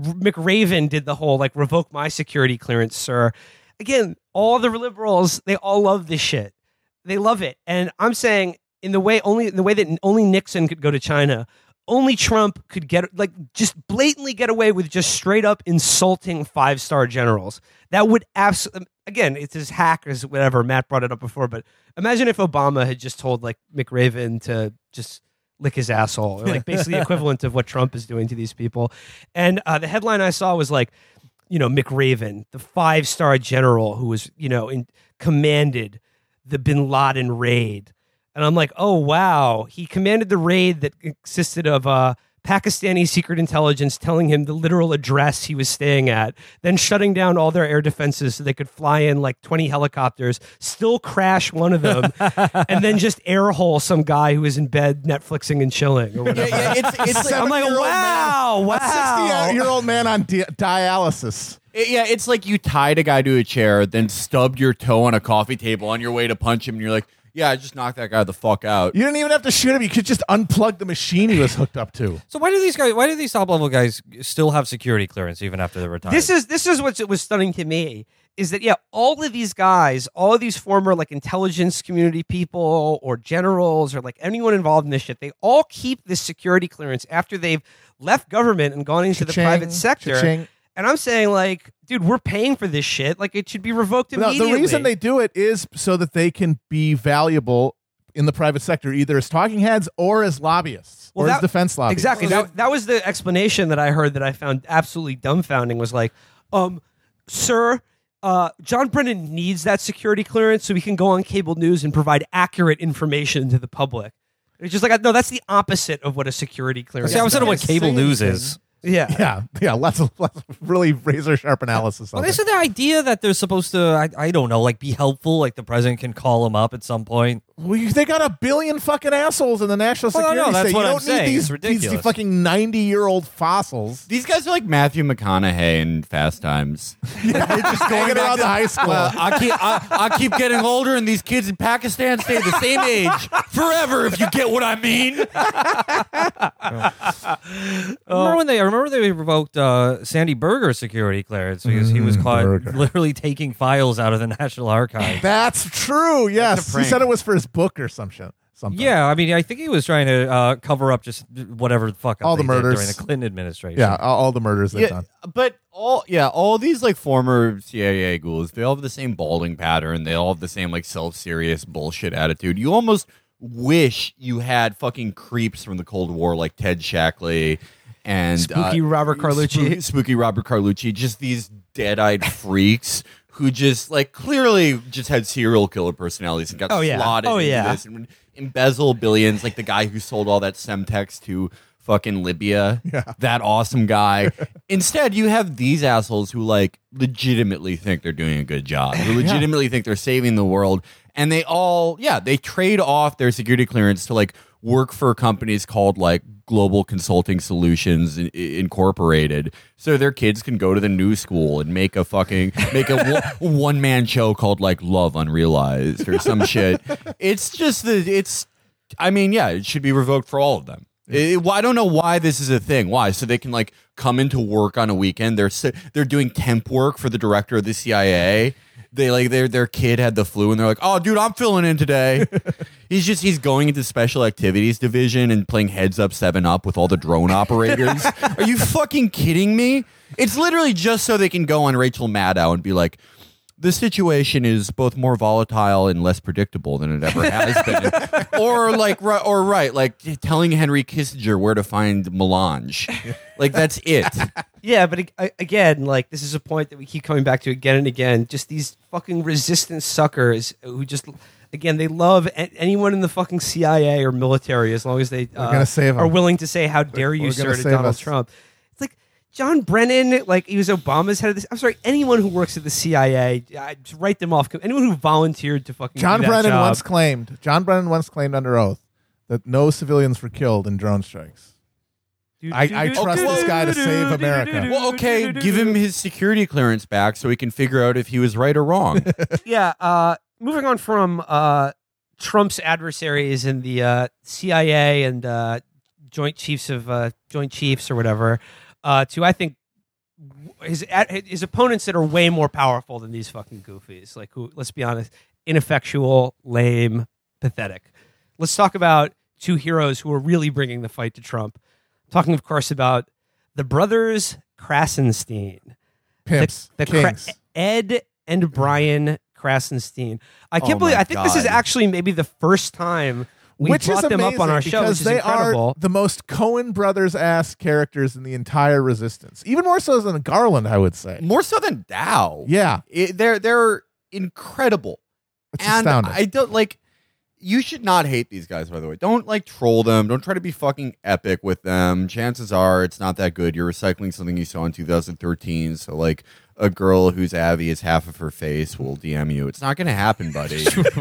McRaven did the whole like revoke my security clearance, sir. Again, all the liberals, they all love this shit. They love it, and I'm saying in the way only in the way that only Nixon could go to China. Only Trump could get, like, just blatantly get away with just straight up insulting five-star generals. That would absolutely, again, it's as hack as whatever. Matt brought it up before, but imagine if Obama had just told, like, McRaven to just lick his asshole, or, like, basically the equivalent of what Trump is doing to these people. And uh, the headline I saw was, like, you know, McRaven, the five-star general who was, you know, in, commanded the Bin Laden raid. And I'm like, oh, wow. He commanded the raid that consisted of uh, Pakistani secret intelligence telling him the literal address he was staying at, then shutting down all their air defenses so they could fly in like twenty helicopters, still crash one of them, and then just air hole some guy who was in bed Netflixing and chilling or whatever. Yeah, yeah, it's, it's I'm like, seventy-year-old wow, man, wow. A sixty-year-old man on di- dialysis. It- yeah, it's like you tied a guy to a chair, then stubbed your toe on a coffee table on your way to punch him, and you're like, yeah, I just knocked that guy the fuck out. You didn't even have to shoot him. You could just unplug the machine he was hooked up to. So why do these guys? Why do these top level guys still have security clearance even after they're retired? This is this is what was stunning to me is that yeah, all of these guys, all of these former like intelligence community people or generals or like anyone involved in this shit, they all keep this security clearance after they've left government and gone into the Cha-ching, private sector. cha-ching. And I'm saying like, dude, we're paying for this shit. Like it should be revoked No, immediately. the reason they do it is so that they can be valuable in the private sector, either as talking heads or as lobbyists Well, or that- as defense lobbyists. Exactly. That, that was the explanation that I heard that I found absolutely dumbfounding was like, um, sir, uh, John Brennan needs that security clearance so he can go on cable news and provide accurate information to the public. It's just like, no, that's the opposite of what a security clearance See, I was is. wondering what cable news is. Yeah. Yeah, yeah, lots of, lots of really razor sharp analysis. Well, of it. isn't the idea that they're supposed to? I, I don't know, like be helpful. Like the president can call them up at some point. Well, you- they got a billion fucking assholes in the national Well, security no, that's state. what you I'm don't saying. need these, It's ridiculous. these fucking ninety-year-old fossils. These guys are like Matthew McConaughey in Fast Times. They're just going around the high school. Well, I keep I, I keep getting older, and these kids in Pakistan stay the same age forever. If you get what I mean. remember when they? I remember they revoked uh, Sandy Berger's security clearance because he was Mm, caught Berger. literally taking files out of the National Archives. That's true. Yes, he prank. said it was for his book or some shit. Something. Yeah, I mean, I think he was trying to uh, cover up just whatever the fuck up All the they did murders. during the Clinton administration. yeah, all, all the murders they've Yeah, done. but all yeah, all these like former C I A ghouls, they all have the same balding pattern. They all have the same like self-serious bullshit attitude. You almost wish you had fucking creeps from the Cold War like Ted Shackley and Spooky uh, Robert Carlucci. Spooky, spooky Robert Carlucci, just these dead-eyed freaks who just like clearly just had serial killer personalities and got Oh, yeah. slotted Oh, into yeah. this and embezzle billions, like the guy who sold all that Semtex to fucking Libya. Yeah. That awesome guy. Instead, you have these assholes who like legitimately think they're doing a good job, who legitimately think they're saving the world, and they all, yeah, they trade off their security clearance to like work for companies called like Global Consulting Solutions I- Incorporated, so their kids can go to the new school and make a fucking make a one man show called like Love Unrealized or some shit. It's just the it's. I mean, yeah, it should be revoked for all of them. It, well, I don't know why this is a thing. Why? So they can like come into work on a weekend. They're si- they're doing temp work for the director of the C I A. They like their their kid had the flu and they're like, oh, dude, I'm filling in today. he's just he's going into special activities division and playing heads up seven up with all the drone operators. Are you fucking kidding me? It's literally just so they can go on Rachel Maddow and be like, the situation is both more volatile and less predictable than it ever has been. or like, or right, like telling Henry Kissinger where to find melange. Like that's it. Yeah, but ag- again, like this is a point that we keep coming back to again and again. Just these fucking resistance suckers who just, again, they love a- anyone in the fucking C I A or military as long as they uh, gonna save 'em. are willing to say, "How dare you, We're sir," gonna to save Donald us. Trump. It's like John Brennan, like he was Obama's head of this. I'm sorry, anyone who works at the C I A, I just write them off. Anyone who volunteered to fucking John do that Brennan job. once claimed. John Brennan once claimed under oath that no civilians were killed in drone strikes. I, I trust this guy to save America. Well, okay, give him his security clearance back so he can figure out if he was right or wrong. Yeah, uh, moving on from uh, Trump's adversaries in the uh, C I A and uh, Joint Chiefs of uh, Joint Chiefs or whatever, uh, to I think his his opponents that are way more powerful than these fucking goofies. Like, who? Let's be honest, ineffectual, lame, pathetic. Let's talk about two heroes who are really bringing the fight to Trump. Talking, of course, about the brothers Krasenstein. Pimps, The, the Kra- kings. Ed and Brian Krasenstein. I can't Oh believe. my I think this is God. actually maybe the first time we Which brought is them amazing up on our show, because which is they incredible. are the most Coen Brothers ass characters in the entire Resistance, even more so than Garland, I would say. More so than Dow. Yeah, It, they're they're incredible. it's and astounding. I don't like. You should not hate these guys, by the way. Don't like troll them. Don't try to be fucking epic with them. Chances are it's not that good. You're recycling something you saw in two thousand thirteen. So like a girl whose Abby is half of her face will D M you. It's not going to happen, buddy.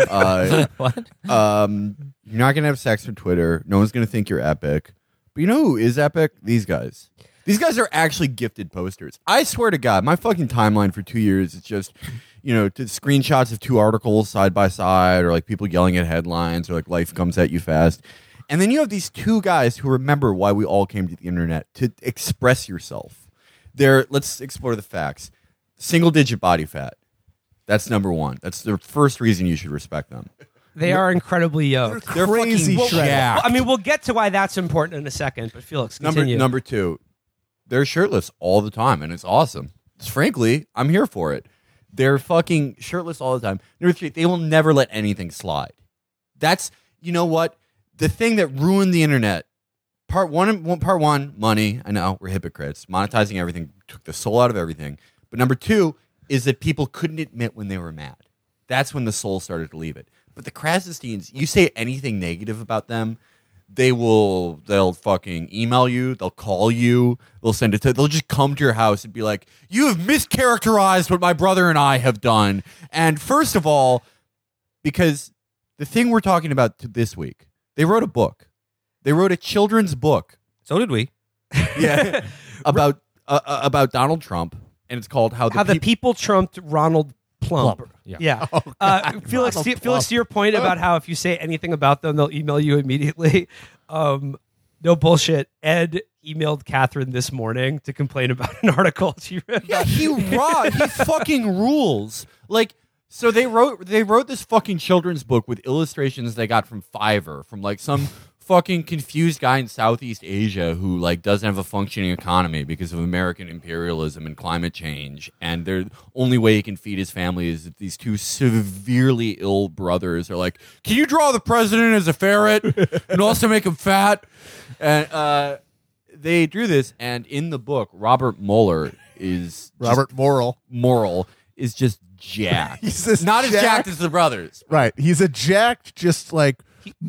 uh, What? um, you're not going to have sex on Twitter. No one's going to think you're epic. But you know who is epic? These guys. These guys are actually gifted posters. I swear to God, my fucking timeline for two years is just, you know, to screenshots of two articles side by side, or like people yelling at headlines, or like life comes at you fast. And then you have these two guys who remember why we all came to the internet, to express yourself. They're, let's explore the facts. Single digit body fat. That's number one. That's the first reason you should respect them. They are incredibly yoked. They're Crazy fucking shredded. jacked. Well, I mean, we'll get to why that's important in a second. But Felix, Number continue. number two, they're shirtless all the time, and it's awesome. Frankly, I'm here for it. They're fucking shirtless all the time. Number three, they will never let anything slide. That's, you know what? The thing that ruined the internet. Part one, one- part one, money. I know we're hypocrites. Monetizing everything took the soul out of everything. But number two is that people couldn't admit when they were mad. That's when the soul started to leave it. But the Krasensteins, you say anything negative about them, they will, they'll fucking email you, they'll call you, they'll send it to, they'll just come to your house and be like, you have mischaracterized what my brother and I have done. And first of all, because the thing we're talking about to this week, they wrote a book. They wrote a children's book. So did we. Yeah. about, uh, uh, about Donald Trump. And it's called How the, How the Peop- people trumped Ronald Plump. Plump, yeah. Yeah. Oh, uh, God, Felix, Ronald to, Felix, Plump. to your point about how if you say anything about them, they'll email you immediately. Um, no bullshit. Ed emailed Catherine this morning to complain about an article she read. Yeah, he raw. He fucking rules. Like, so they wrote they wrote this fucking children's book with illustrations they got from Fiverr, from like some fucking confused guy in Southeast Asia who like doesn't have a functioning economy because of American imperialism and climate change, and the only way he can feed his family is if these two severely ill brothers are like, can you draw the president as a ferret and also make him fat? And uh, they drew this, and in the book, Robert Mueller is Robert Morrill. Moral is just jacked. He's this not as jacked- jacked as the brothers. Right. He's a jacked, just like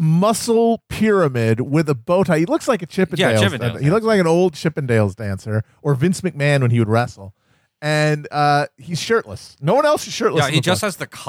muscle pyramid with a bow tie. He looks like a Chippendales. Yeah, Chippendales, He yeah. looks like an old Chippendales dancer or Vince McMahon when he would wrestle. And uh, he's shirtless. No one else is shirtless. Yeah, in he the just book. has the collar.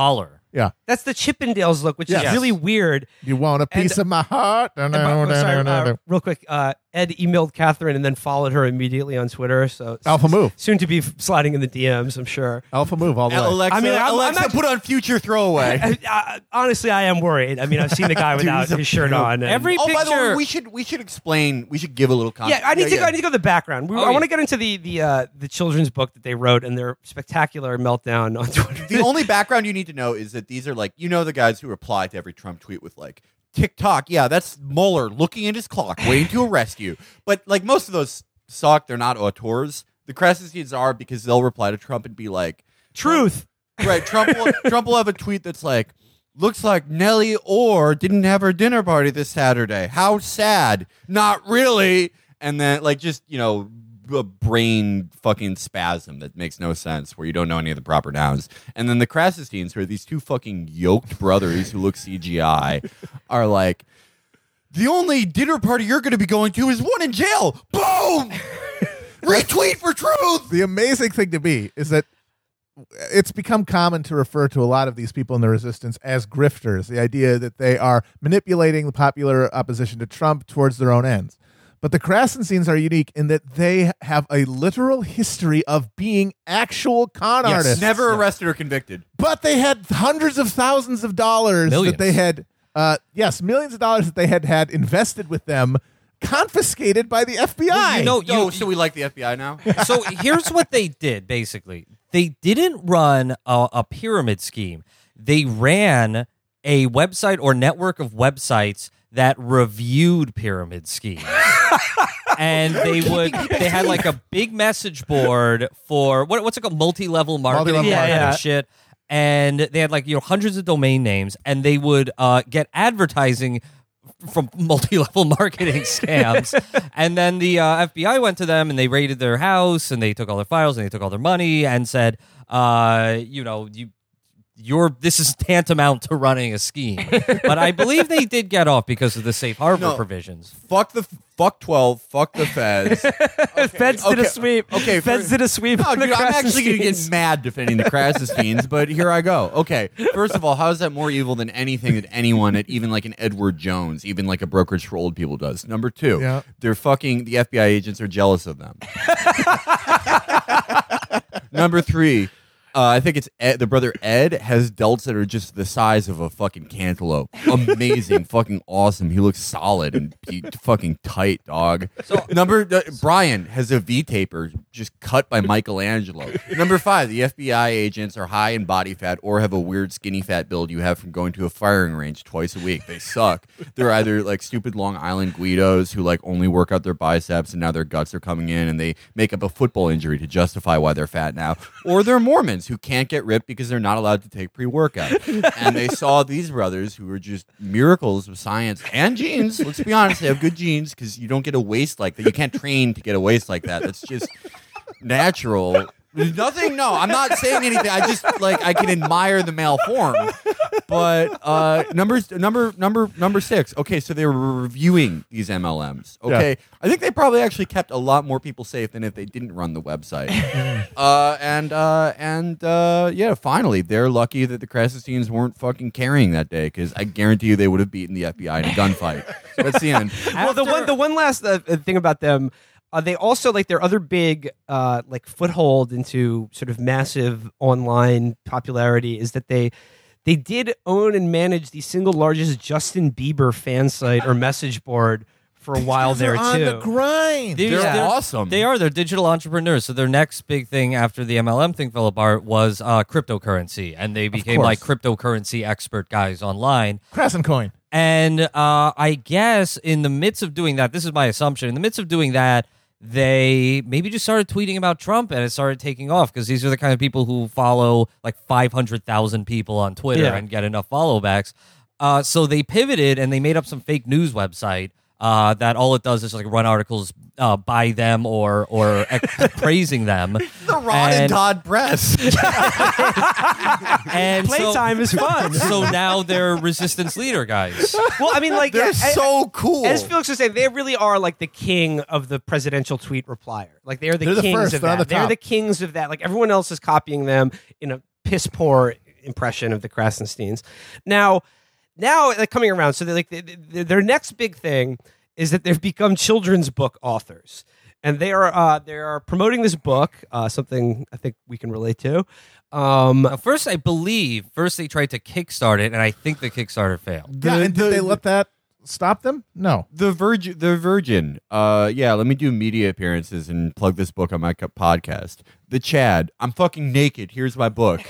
Yeah. That's the Chippendales look, which Yes. is really weird. You want a piece And- of my heart? No, And no, by- no, oh, sorry, no, uh, no, no. real quick, uh, Ed emailed Catherine and then followed her immediately on Twitter. So Alpha move. soon to be f- sliding in the D Ms, I'm sure. Alpha move all the way. Alexa, I mean, I'm- I'm Alexa, not- put on future throwaway. I, I, honestly, I am worried. I mean, I've seen the guy Dude, without he's a his shirt pimp. on. and- Every Oh, by the way, picture- we should we should explain. We should give a little context. yeah, I need to go. I need to go to the background. We, Oh, I yeah. want to get into the the uh, the children's book that they wrote and their spectacular meltdown on Twitter. The only background you need to know is that these are like, you know, the guys who reply to every Trump tweet with like, TikTok, yeah, that's Mueller looking at his clock, waiting to arrest you. But like most of those suck. They're not auteurs. The Krasinskis are because they'll reply to Trump and be like, Truth. right, Trump will, Trump will have a tweet that's like, looks like Nellie Orr didn't have her dinner party this Saturday. How sad. Not really. And then like just, you know, a brain fucking spasm that makes no sense where you don't know any of the proper nouns. And then the Krasinskis, who are these two fucking yoked brothers who look C G I, are like, the only dinner party you're going to be going to is one in jail. Boom! Retweet for truth! The amazing thing to me is that it's become common to refer to a lot of these people in the resistance as grifters. The idea that they are manipulating the popular opposition to Trump towards their own ends. But the Krasinskis are unique in that they have a literal history of being actual con Yes, artists. never arrested or convicted. But they had hundreds of thousands of dollars Millions. that they had, uh, yes, millions of dollars that they had had invested with them, confiscated by the F B I. you know, Oh, you, so we like the F B I now? so here's what they did, basically. They didn't run a, a pyramid scheme. They ran a website or network of websites that reviewed pyramid schemes. And they would they had like a big message board for what what's it called, multi-level marketing, Multi-level that kind marketing. of shit. And they had like, you know, hundreds of domain names, and they would uh, get advertising from multi-level marketing scams. And then the uh, F B I went to them and they raided their house and they took all their files and they took all their money and said, uh, you know, you you're this is tantamount to running a scheme. But I believe they did get off because of the safe harbor No. provisions. Fuck the fuck twelve. Fuck the feds. Feds did a okay, sweep. okay, Feds for- did a sweep. No, on the dude, I'm actually going to get Krasinskis. mad defending the Krasinskis, but here I go. Okay, first of all, how is that more evil than anything that anyone at even like an Edward Jones, even like a brokerage for old people does? Number two, Yeah. they're fucking, the F B I agents are jealous of them. Number three, uh, I think it's Ed, the brother Ed has delts that are just the size of a fucking cantaloupe. Amazing, fucking awesome. He looks solid and he, fucking tight, dog. So number uh, Brian has a V taper just cut by Michelangelo. Number five, the F B I agents are high in body fat or have a weird skinny fat build you have from going to a firing range twice a week. They suck. They're either like stupid Long Island Guidos who like only work out their biceps and now their guts are coming in and they make up a football injury to justify why they're fat now, or they're Mormons who can't get ripped because they're not allowed to take pre-workout. And they saw these brothers who were just miracles of science and genes. Let's be honest, they have good genes because you don't get a waist like that. You can't train to get a waist like that. That's just natural. There's nothing. No, I'm not saying anything. I just like I can admire the male form. But uh, numbers, number, number, number six. Okay, so they were reviewing these M L Ms. Okay, I think they probably actually kept a lot more people safe than if they didn't run the website. uh, and uh, and uh, yeah, finally, they're lucky that the Krasinskis weren't fucking carrying that day because I guarantee you they would have beaten the F B I in a gunfight. So that's the end. Well, the one the one last uh, thing about them, uh, they also like their other big uh, like foothold into sort of massive online popularity is that they they did own and manage the single largest Justin Bieber fan site or message board for a while there They're on too. the grind. They're, They're they're- awesome. They are. They're digital entrepreneurs. So their next big thing after the M L M thing fell apart was uh, cryptocurrency, and they became course. like cryptocurrency expert guys online. Crescent coin. And uh, I guess in the midst of doing that, this is my assumption. In the midst of doing that, they maybe just started tweeting about Trump, and it started taking off because these are the kind of people who follow like five hundred thousand people on Twitter Yeah. and get enough follow backs. Uh, so they pivoted and they made up some fake news website. Uh, that all it does is like run articles uh, by them or or praising them. The Ron and, And- Todd press. And so- Playtime is fun. So now they're resistance leader guys. Well, I mean, like They're yeah, I- so cool. As Felix was saying, they really are like the king of the presidential tweet replier. Like they are the They're the kings first. of They're on that. the They're top. the kings of that. Like everyone else is copying them in a piss poor impression of the Krasensteins. Now, now like coming around, so they're like they, they, their next big thing is that they've become children's book authors, and they are uh, they are promoting this book, uh, something I think we can relate to. Um, Now, first, I believe first they tried to kickstart it, and I think the Kickstarter failed. yeah, The- and did the- they let that stop them? No. The Virgin, the Virgin. Uh, yeah. Let me do media appearances and plug this book on my co- podcast. The Chad. I'm fucking naked. Here's my book.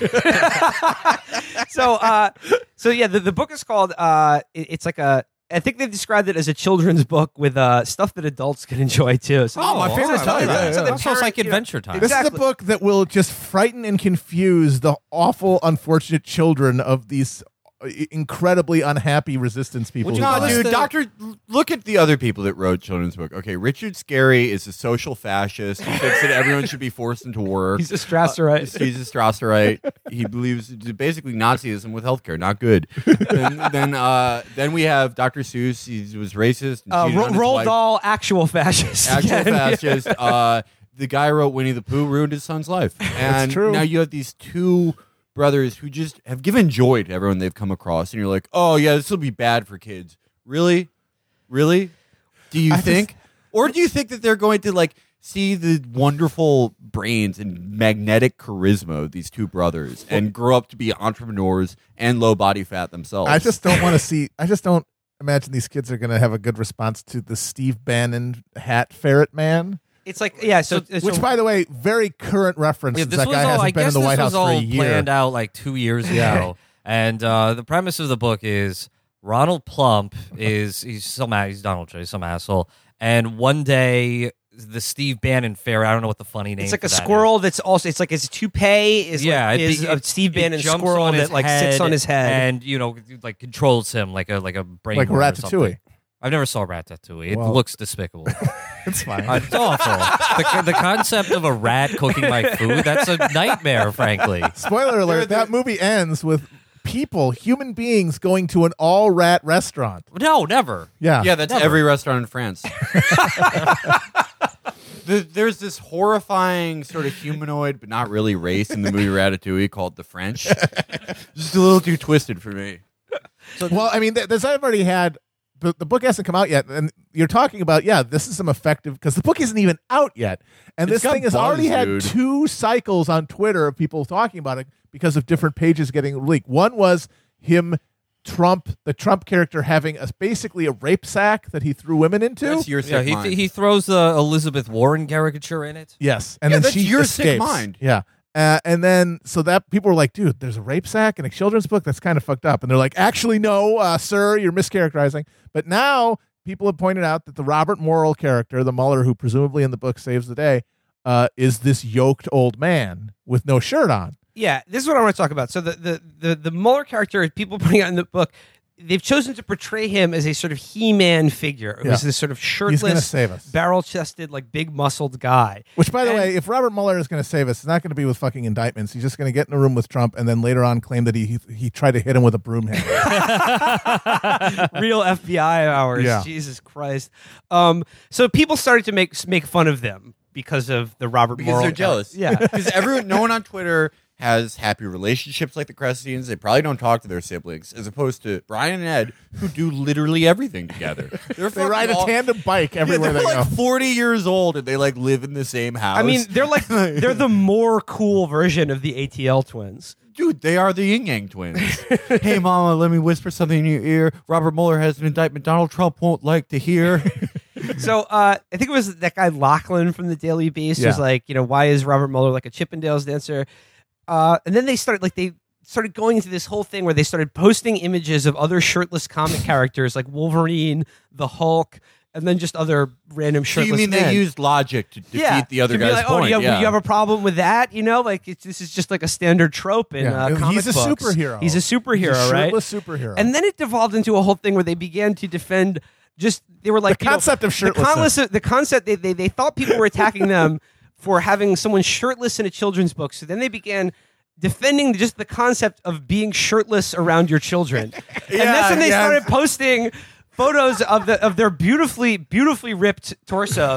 so, uh, so yeah, the, the book is called. Uh, it- it's like a. I think they've described it as a children's book with uh, stuff that adults can enjoy too. So, Oh, my favorite so- type. so- Yeah, so yeah, the yeah. So it's like parent, you know, Adventure Time. This is Exactly. a book that will just frighten and confuse the awful, unfortunate children of these uh, incredibly unhappy resistance people. Would you who No, call die. us dude, the- Doctor, look at the other people that wrote children's book. Okay, Richard Scarry is a social fascist. He thinks that everyone should be forced into work. He's a Strasserite. He's a Strasserite. He believes basically Nazism with healthcare, not good. then, then, uh, then we have Doctor Seuss. He was racist. And Uh, cheated Ro- on his Roald wife. Dahl, actual fascist. Actual Again, yeah. fascist. Uh, the guy who wrote Winnie the Pooh ruined his son's life, and true. now you have these two brothers who just have given joy to everyone they've come across, and you're like, oh yeah, this will be bad for kids. Really, really? Do you I think, or do you think that they're going to like see the wonderful brains and magnetic charisma of these two brothers and grow up to be entrepreneurs and low body fat themselves? I just don't want to see. I just don't imagine these kids are going to have a good response to the Steve Bannon hat ferret man. It's like yeah. So, it's Which, by the way, very current reference. Yeah, since this that was guy all, hasn't I been guess in the this White was House for all a year. planned out like two years Yeah. ago. And uh, the premise of the book is Ronald Plump is he's some a- he's Donald Trump, he's some asshole, and one day the Steve Bannon fair. I don't know what the funny name. it's like for a that squirrel that's also it's like his toupee is yeah, like, it- is it- a Steve it Bannon jumps squirrel on his that like sits head on his head. and you know like controls him like a like a brain Like worm or Ratatouille. something. I've never saw Ratatouille. It Well- looks despicable. It's fine. Uh, it's awful. The, the concept of a rat cooking my food, that's a nightmare, frankly. Spoiler alert: that movie ends with people, human beings, going to an all-rat restaurant. No, never. Yeah, Yeah, that's Never. every restaurant in France. The, there's this horrifying sort of humanoid, but not really race in the movie Ratatouille called the French. Just a little too twisted for me. Well, I mean, th- this I've already had. The, the book hasn't come out yet, and you're talking about yeah, this is some effective because the book isn't even out yet, and It's this got thing has buzz, already had dude. two cycles on Twitter of people talking about it because of different pages getting leaked. One was him, Trump, the Trump character having a basically a rape sack that he threw women into. That's your sick Yeah, he, mind. he throws the Elizabeth Warren caricature in it. Yes, and Yeah, then that's she your sick escapes. mind. Yeah. Uh, and then, so that people were like, dude, there's a rape sack in a children's book? That's kind of fucked up. And they're like, actually, no, uh, sir, you're mischaracterizing. But now people have pointed out that the Robert Morrill character, the Mueller who presumably in the book saves the day, uh, is this yoked old man with no shirt on. Yeah, this is what I want to talk about. So the the the, the Mueller character, people putting out in the book, they've chosen to portray him as a sort of He-Man figure, who's Yeah. this sort of He's going to shirtless, save us. barrel-chested, like big muscled guy. Which, by the And- way, if Robert Mueller is going to save us, it's not going to be with fucking indictments. He's just going to get in a room with Trump and then later on claim that he he, he tried to hit him with a broom handle. Real F B I hours. Yeah. Jesus Christ. Um, so people started to make make fun of them because of the Robert because Morrill they're jealous. Yeah. Because everyone, no one on Twitter has happy relationships like the Crestines. They probably don't talk to their siblings, as opposed to Brian and Ed, who do literally everything together. They're They ride a fucking all- tandem bike Yeah, everywhere they're they like go. forty years old and they like live in the same house. I mean, they're like they're the more cool version of the A T L twins. dude, they are the Yin Yang twins. Hey, mama, let me whisper something in your ear. Robert Mueller has an indictment Donald Trump won't like to hear. So uh, I think it was that guy Lachlan from the Daily Beast was Yeah. like, you know, why is Robert Mueller like a Chippendales dancer? Uh, and then they started like they started going into this whole thing where they started posting images of other shirtless comic characters like Wolverine, the Hulk, and then just other random So shirtless you mean men. they used logic to defeat yeah, the other to be guy's like, point? Oh, do you have, yeah. you have a problem with that? You know, like it's, this is just like a standard trope in Yeah. uh, He's comic a books. superhero. He's a superhero, He's a right? shirtless superhero. And then it devolved into a whole thing where they began to defend just they were like The you know, concept of the shirtlessness. concept, the concept they, they they thought people were attacking them for having someone shirtless in a children's book. So then they began defending just the concept of being shirtless around your children. and that's when they yeah. started posting photos of the of their beautifully beautifully ripped torsos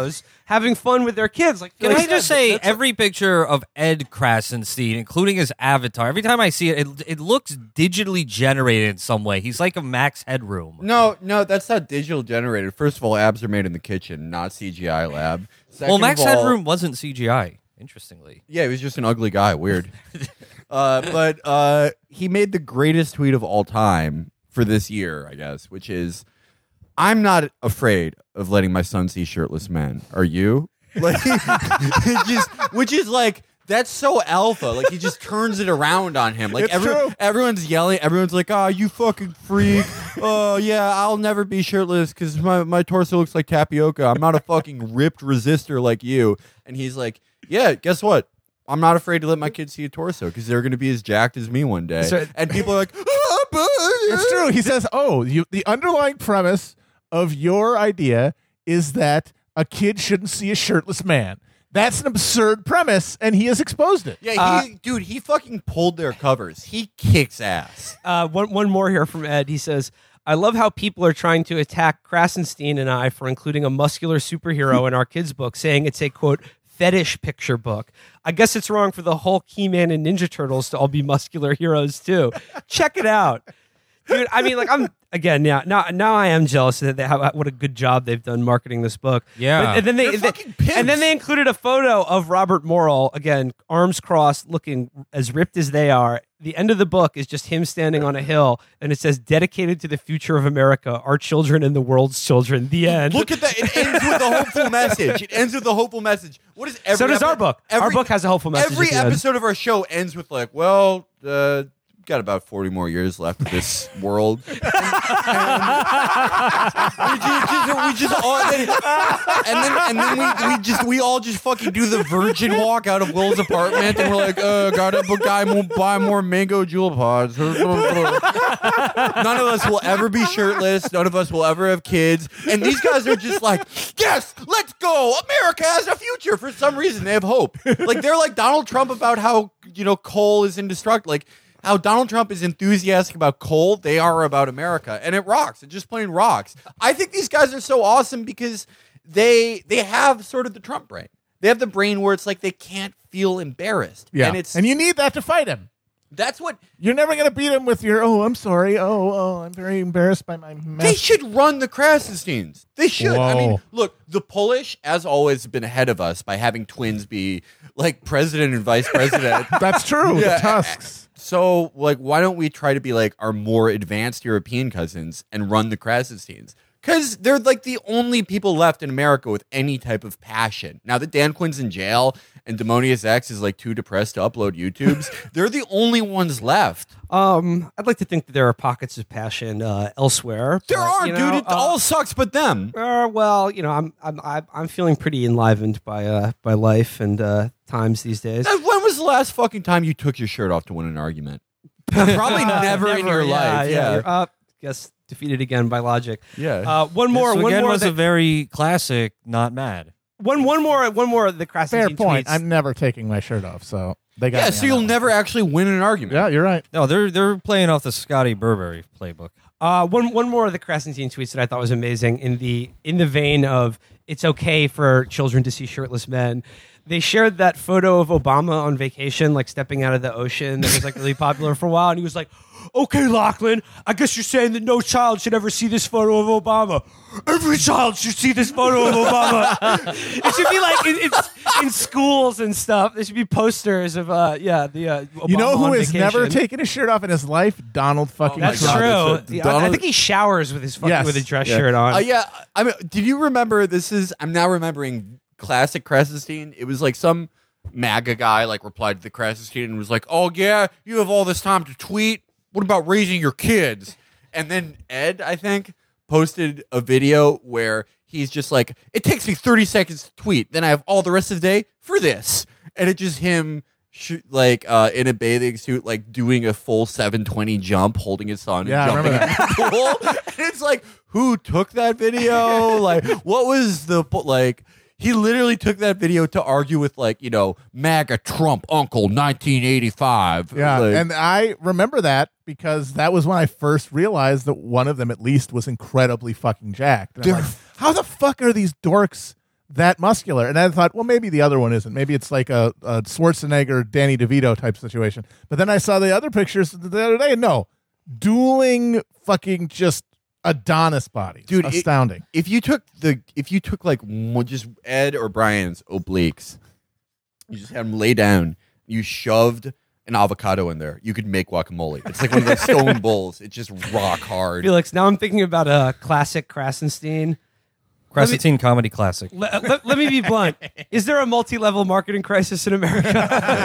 having fun with their kids. Like, Can like I just said, say, that's- every picture of Ed Krasenstein, including his avatar, every time I see it, it, it looks digitally generated in some way. He's like a Max Headroom. No, no, that's not digital generated. First of all, abs are made in the kitchen, not C G I lab. Second well, Max of all, Headroom wasn't C G I, interestingly. Yeah, he was just an ugly guy. Weird. uh, but uh, he made the greatest tweet of all time for this year, I guess, which is, I'm not afraid of letting my son see shirtless men. Are you? Like, just, which is like, that's so alpha. Like, he just turns it around on him. Like, It's every, true. everyone's yelling. Everyone's like, oh, you fucking freak. Oh, yeah, I'll never be shirtless because my, my torso looks like tapioca. I'm not a fucking ripped resistor like you. And he's like, yeah, guess what? I'm not afraid to let my kids see a torso because they're going to be as jacked as me one day. So- and people are like, oh, but It's true. He says, "Oh, you." The underlying premise of your idea is that a kid shouldn't see a shirtless man. That's an absurd premise, and he has exposed it. Yeah, he, dude, he fucking pulled their covers. He kicks ass. Uh, one, one more here from Ed. He says, I love how people are trying to attack Krasenstein and I for including a muscular superhero in our kids' book, saying it's a, quote, fetish picture book. I guess it's wrong for the Hulk, He-Man, and Ninja Turtles to all be muscular heroes, too. Check it out. Dude, I mean, like, I'm, again, yeah, now, now I am jealous that they have, what a good job they've done marketing this book. Yeah. But- and then they, They're they- fucking pimps. and then they included a photo of Robert Morrill, again, arms crossed, looking as ripped as they are. The end of the book is just him standing on a hill, and it says, dedicated to the future of America, our children and the world's children. The end. Look at that. It ends with a hopeful message. It ends with a hopeful message. What is every So does epi- our book. Our every- book has a hopeful message Every at the end. episode of our show ends with like, well, uh, got about forty more years left of this world. And, and we just, just- we just all, and then and then we, we just we all just fucking do the virgin walk out of Will's apartment, and we're like, uh, gotta buy more, buy more mango jewel pods. None of us will ever be shirtless. None of us will ever have kids. And these guys are just like, yes, let's go. America has a future. For some reason, they have hope. Like they're like Donald Trump about how, you know, coal is indestructible. Like how Donald Trump is enthusiastic about coal, they are about America, and it rocks. It just plain rocks. I think these guys are so awesome because they they have sort of the Trump brain. They have the brain where it's like they can't feel embarrassed. Yeah, and it's and you need that to fight him. that's what You're never going to beat him with your, oh, I'm sorry. Oh, oh, I'm very embarrassed by my they mess. should run the Krasensteins. They should. I mean, Whoa. look, the Polish, as always, have been ahead of us by having twins be like president and vice president. That's true. Yeah. The Tusks. So, like, why don't we try to be like our more advanced European cousins and run the Krasensteins? Because they're like the only people left in America with any type of passion. Now that Dan Quinn's in jail and Demonius X is like too depressed to upload YouTubes, they're the only ones left. Um, I'd like to think that there are pockets of passion uh, elsewhere. There but, are, you dude. know, It uh, all sucks but them. Uh, well, you know, I'm I'm I'm I'm feeling pretty enlivened by uh by life and uh, times these days. Uh, When was the last fucking time you took your shirt off to win an argument? Probably Uh, never, in your yeah, life. Yeah. you're up. Guess defeated again by logic. Yeah. Uh, one more. This one again more. was that- a very classic, not mad. one one more. One more. of The Fair Krasenstein point. tweets. I'm never taking my shirt off, so they got yeah, me so on you'll that one. never actually win an argument. Yeah, you're right. No, they're they're playing off the Scotty Burberry playbook. Uh, one one more of the Krasenstein tweets that I thought was amazing in the in the vein of it's okay for children to see shirtless men. They shared that photo of Obama on vacation, like stepping out of the ocean. That was like really popular for a while, and he was like, "Okay, Lachlan, I guess you're saying that no child should ever see this photo of Obama. Every child should see this photo of Obama. It should be like in, in, in schools and stuff. There should be posters of uh, yeah, the uh, Obama You know who on has vacation. never taken his shirt off in his life? Donald fucking That's God, Trump. true. that's a- Yeah, I- I Donald- think he showers with his fucking Yes. with a dress Yeah. shirt on. Uh, yeah, I mean, did you remember? This is I'm now remembering classic Krasenstein. It was like some MAGA guy like replied to the Krasenstein and was like, "Oh yeah, you have all this time to tweet. What about raising your kids?" And then Ed, I think, posted a video where he's just like, "It takes me thirty seconds to tweet. Then I have all the rest of the day for this." And it's just him. Sh- like uh, in a bathing suit, like doing a full seven twenty jump, holding his son, Yeah, I and jumping remember in the pool. And it's like, who took that video? Like, what was the po- like? He literally took that video to argue with, like, you know, MAGA Trump Uncle nineteen eighty-five. Yeah, Like, and I remember that because that was when I first realized that one of them at least was incredibly fucking jacked. And I'm They're like, how the fuck are these dorks that muscular. And I thought, well, maybe the other one isn't. Maybe it's like a, a Schwarzenegger, Danny DeVito type situation. But then I saw the other pictures the other day. No, dueling fucking just Adonis bodies. Dude, it- astounding. If you took the, if you took like one, just Ed or Brian's obliques, you just had them lay down, you shoved an avocado in there, you could make guacamole. It's like one of those stone bowls. It's just rock hard. Felix, now I'm thinking about a classic Krasenstein. Krassenstein comedy classic. Let, let, let me be blunt. Is there a multi-level marketing crisis in America? And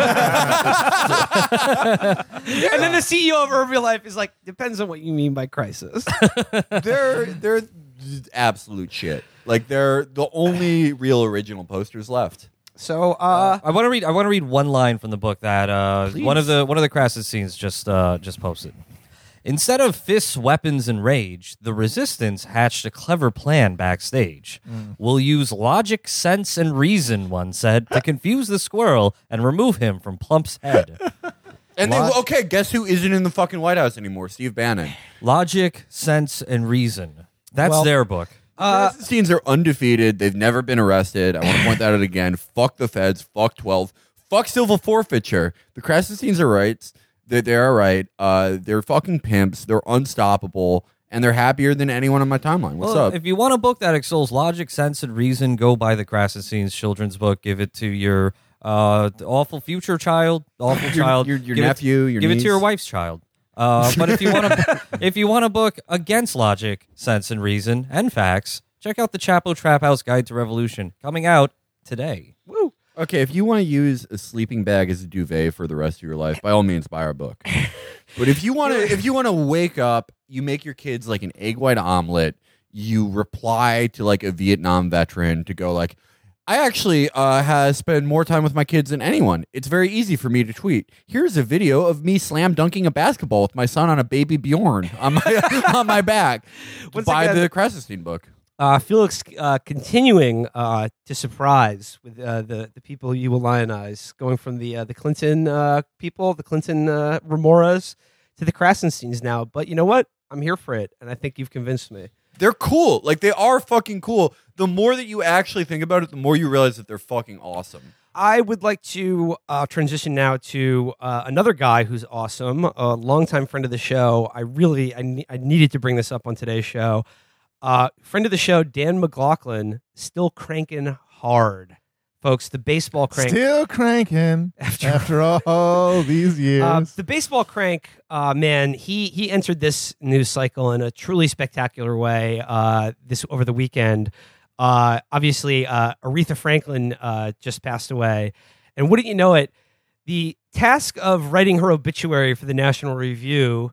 then the C E O of Herbalife is like, depends on what you mean by crisis. they're they're absolute shit. Like they're the only real original posters left. So, uh, I want to read. I want to read one line from the book that uh, Please. one of the one of the Krassensteins just uh, just posted. Instead of fists, weapons, and rage, the Resistance hatched a clever plan backstage. Mm. We'll use logic, sense, and reason, one said, to confuse the squirrel and remove him from Plump's head. And they, Lot- okay, guess who isn't in the fucking White House anymore? Steve Bannon. Logic, sense, and reason. That's Well- their book. Uh, the Krassensteins are undefeated. They've never been arrested. I want to point that out again. Fuck the feds. Fuck twelve. Fuck civil forfeiture. The Krassensteins are right. They're, they're right. Uh, they're fucking pimps. They're unstoppable. And they're happier than anyone on my timeline. What's Well, up? If you want a book that extols logic, sense, and reason, go buy the Krassensteins children's book. Give it to your uh, awful future child, awful Your- child, your- your Give it- nephew, your give it niece. to your wife's child. Uh, but if you want to, if you want a book against logic, sense, and reason and facts, check out the Chapo Trap House Guide to Revolution, coming out today. woo. Okay, if you want to use a sleeping bag as a duvet for the rest of your life, by all means, buy our book. But if you want to, if you want to wake up, you make your kids like an egg white omelet. You reply to like a Vietnam veteran to go like, I actually uh, has spent more time with my kids than anyone. It's very easy for me to tweet. Here's a video of me slam dunking a basketball with my son on a baby Bjorn on my on my back. Once Buy again- the Krassenstein book. Uh, Felix uh, continuing uh, to surprise with uh, the the people you will lionize, going from the uh, the Clinton uh, people, the Clinton uh, remoras, to the Krassensteins now. But you know what? I'm here for it, and I think you've convinced me. They're cool. Like they are fucking cool. The more that you actually think about it, the more you realize that they're fucking awesome. I would like to uh, transition now to uh, another guy who's awesome, a longtime friend of the show. I really I, ne- I needed to bring this up on today's show. Uh, friend of the show, Dan McLaughlin, still cranking hard. Folks, the baseball crank. Still cranking After- after, all these years. Uh, the baseball crank, uh, man, he he entered this news cycle in a truly spectacular way uh, this over the weekend. Uh, obviously, uh, Aretha Franklin uh, just passed away. And wouldn't you know it, the task of writing her obituary for the National Review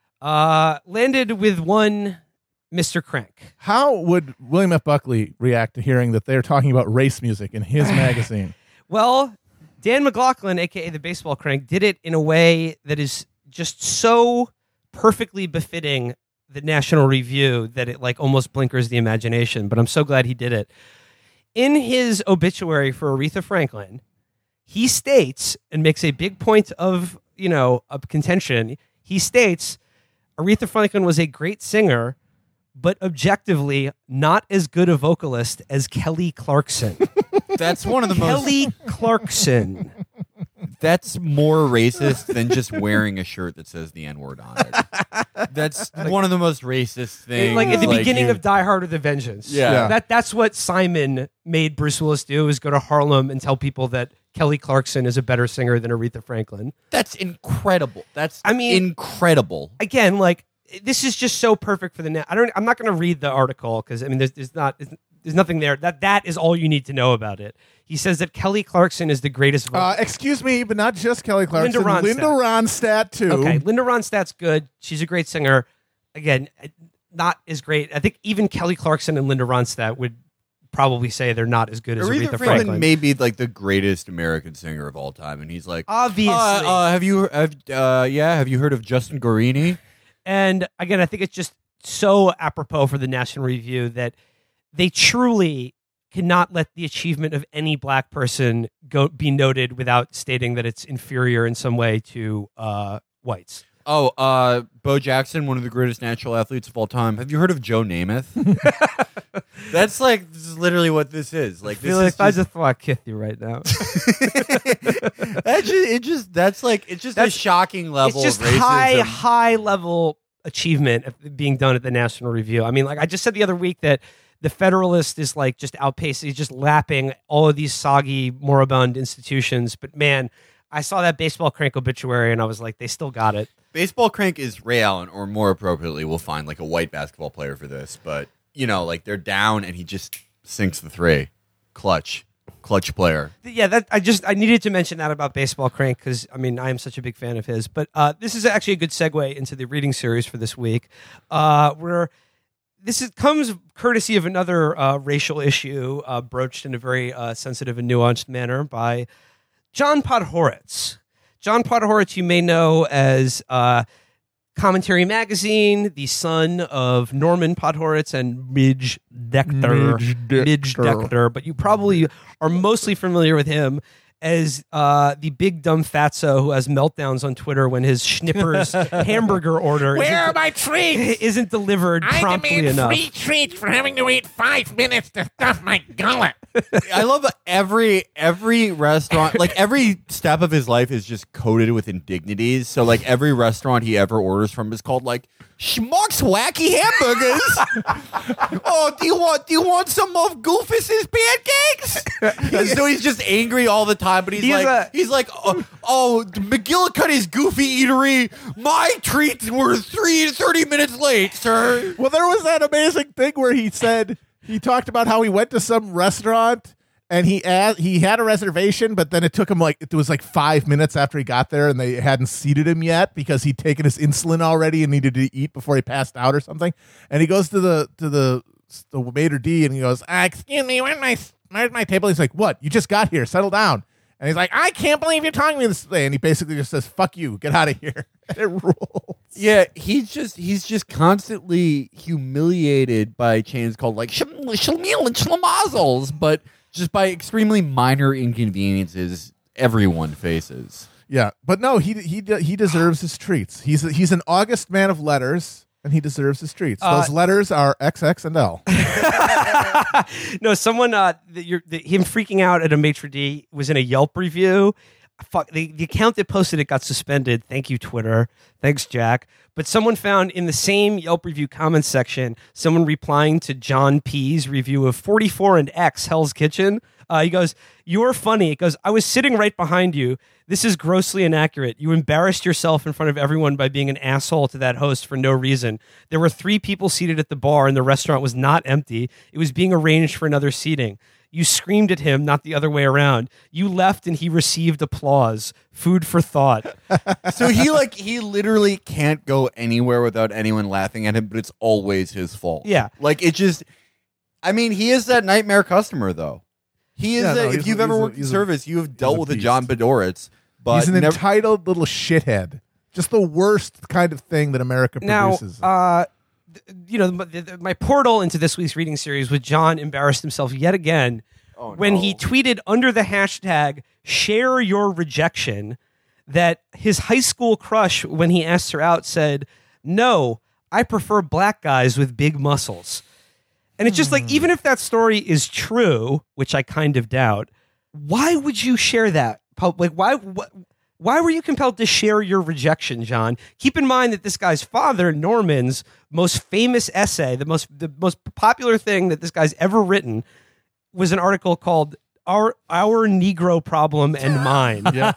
uh, landed with one Mister Crank. How would William F. Buckley react to hearing that they're talking about race music in his magazine? Well, Dan McLaughlin, a k a the baseball crank, did it in a way that is just so perfectly befitting the National Review that it like almost blinkers the imagination. But I'm so glad he did it. In his obituary for Aretha Franklin, he states and makes a big point of, you know, of contention. He states Aretha Franklin was a great singer, but objectively not as good a vocalist as Kelly Clarkson. That's one of the most. Kelly Clarkson. That's more racist than just wearing a shirt that says the N word on it. That's one of the most racist things. Like at the beginning you- of Die Hard with a Vengeance. Yeah. Yeah. That that's what Simon made Bruce Willis do, is go to Harlem and tell people that Kelly Clarkson is a better singer than Aretha Franklin. That's incredible. That's I mean- incredible. Again, like this is just so perfect for the net. I don't I'm not going to read the article because I mean there's, there's not there's nothing there. That that is all you need to know about it. He says that Kelly Clarkson is the greatest vocal. Uh, excuse me, but not just Kelly Clarkson. Linda Ronstadt. Linda Ronstadt, too. Okay, Linda Ronstadt's good. She's a great singer. Again, not as great. I think even Kelly Clarkson and Linda Ronstadt would probably say they're not as good as Aretha, Aretha, Franklin, Franklin. may be like the greatest American singer of all time, and he's like, Obviously. uh, uh, have you, have, uh, yeah, have you heard of Justin Guarini? And again, I think it's just so apropos for the National Review that they truly cannot let the achievement of any black person go be noted without stating that it's inferior in some way to uh, whites. Oh, uh, Bo Jackson, one of the greatest natural athletes of all time. Have you heard of Joe Namath? That's like this is literally what this is. Like, I this feel like is I just, just want to kiss you right now. that just, it just that's like it's just That's- a shocking level It's just of racism. high, high level achievement of being done at the National Review. I mean, like I just said the other week that the Federalist is like just outpacing, he's just lapping all of these soggy, moribund institutions. But man, I saw that Baseball Crank obituary and I was like, they still got it. Baseball Crank is Ray Allen, or more appropriately, we'll find like a white basketball player for this. But you know, like they're down and he just sinks the three, clutch, clutch player. Yeah, that I just I needed to mention that about Baseball Crank because I mean I am such a big fan of his. But uh, this is actually a good segue into the reading series for this week, uh, where this is, comes courtesy of another uh, racial issue uh, broached in a very uh, sensitive and nuanced manner by John Podhoretz. John Podhoretz, you may know as uh, Commentary Magazine, the son of Norman Podhoretz and Midge Decter. Midge Decter. Midge Decter. But you probably are mostly familiar with him as uh, the big dumb fatso who has meltdowns on Twitter when his Schnippers hamburger order Where isn't, are my treats? isn't delivered I promptly demand enough. free treats for having to wait five minutes to stuff my gullet. I love every every restaurant, like every step of his life is just coated with indignities. So like every restaurant he ever orders from is called like Schmuck's Wacky Hamburgers. Oh, do you want do you want some of Goofus's pancakes? So he's just angry all the time, but he's, He's like a- he's like oh, oh McGillicuddy's Goofy Eatery. My treats were three to thirty minutes late, sir. Well, there was that amazing thing where he said he talked about how he went to some restaurant and he asked, he had a reservation, but then it took him like it was like five minutes after he got there, and they hadn't seated him yet because he'd taken his insulin already and needed to eat before he passed out or something. And he goes to the to the the waiter D and he goes, ah, "Excuse me, where's my where's my table?" He's like, "What? You just got here. Settle down." And he's like, "I can't believe you're talking to me this way." And he basically just says, "Fuck you, get out of here." And it rules. Yeah, he's just he's just constantly humiliated by chains called like Schlemiel and Schlemazzles, but just by extremely minor inconveniences everyone faces. Yeah, but no, he he de- he deserves his treats. He's a, he's an August man of letters, and he deserves his treats. Uh, Those letters are X X and L. No, someone, uh, the, you're, the, him freaking out at a maitre d' was in a Yelp review. Fuck, the, the account that posted it got suspended. Thank you, Twitter. Thanks, Jack. But someone found in the same Yelp review comments section, someone replying to John P's review of forty-four and X Hell's Kitchen. Uh, he goes, "You're funny." It goes, "I was sitting right behind you. This is grossly inaccurate. You embarrassed yourself in front of everyone by being an asshole to that host for no reason. There were three people seated at the bar and the restaurant was not empty. It was being arranged for another seating. You screamed at him, not the other way around. You left and he received applause. Food for thought." So he like he literally can't go anywhere without anyone laughing at him, but it's always his fault. Yeah. Like it just I mean, he is that nightmare customer though. He is Yeah, that no, if he's you've a- ever he's a- worked in he's a- service, you have dealt a with a beast. John Bedoritz. But He's an never, entitled little shithead. Just the worst kind of thing that America Now, produces. uh, th- you know, the, the, my portal into this week's reading series was John embarrassed himself yet again when he tweeted under the hashtag "share your rejection" that his high school crush, when he asked her out, said, "No, I prefer black guys with big muscles." And it's just like, even if that story is true, which I kind of doubt, why would you share that? Pub- Like, why? Wh- why were you compelled to share your rejection, John? Keep in mind that this guy's father, Norman's most famous essay, the most the most popular thing that this guy's ever written, was an article called "Our Our Negro Problem and Mine." yeah.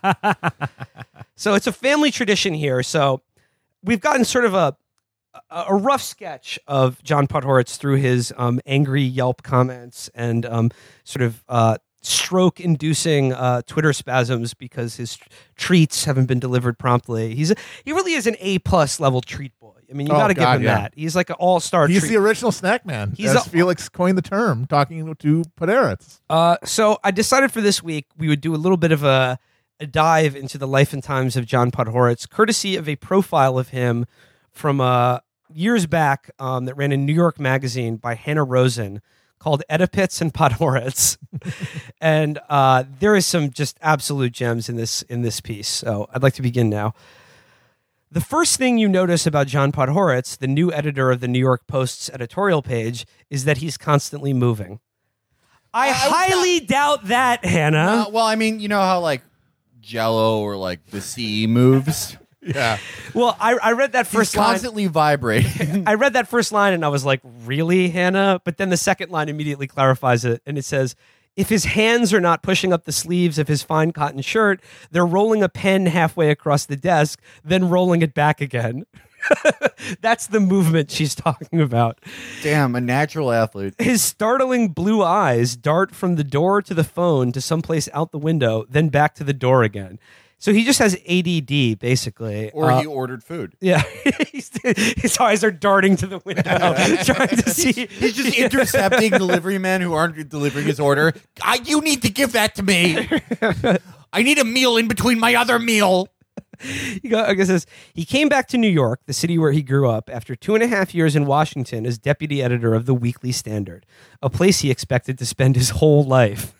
So it's a family tradition here. So we've gotten sort of a a a rough sketch of John Podhoretz through his um, angry Yelp comments and um, sort of uh, stroke-inducing uh, Twitter spasms because his tr- treats haven't been delivered promptly. He's a, he really is an A plus level treat boy. I mean, you Oh, got to give God, him yeah. that. He's like an all star. He's treat. the original snack man. He's as a- Felix coined the term, talking to Poderitz. Uh, so I decided for this week we would do a little bit of a, a dive into the life and times of John Podhoretz, courtesy of a profile of him from uh, years back um, that ran in New York Magazine by Hannah Rosen called Oedipus and Podhoretz. And uh, there is some just absolute gems in this in this piece. So I'd like to begin now. The first thing you notice about John Podhoretz, the new editor of the New York Post's editorial page, is that he's constantly moving. I, I highly doubt that, Hannah. Uh, well, I mean, you know how like Jello or like the sea moves. Yeah. Well, I, I read that first He's line. constantly vibrating. I read that first line and I was like, really, Hannah? But then the second line immediately clarifies it. And it says, if his hands are not pushing up the sleeves of his fine cotton shirt, they're rolling a pen halfway across the desk, then rolling it back again. That's the movement she's talking about. Damn, a natural athlete. His startling blue eyes dart from the door to the phone to someplace out the window, then back to the door again. So he just has A D D, basically. Or Uh, he ordered food. Yeah. He's- his eyes are darting to the window, trying to see. He's just intercepting delivery men who aren't delivering his order. I, you need to give that to me. I need a meal in between my other meal. He, go, I guess this, he came back to New York, the city where he grew up, after two and a half years in Washington as deputy editor of the Weekly Standard, a place he expected to spend his whole life.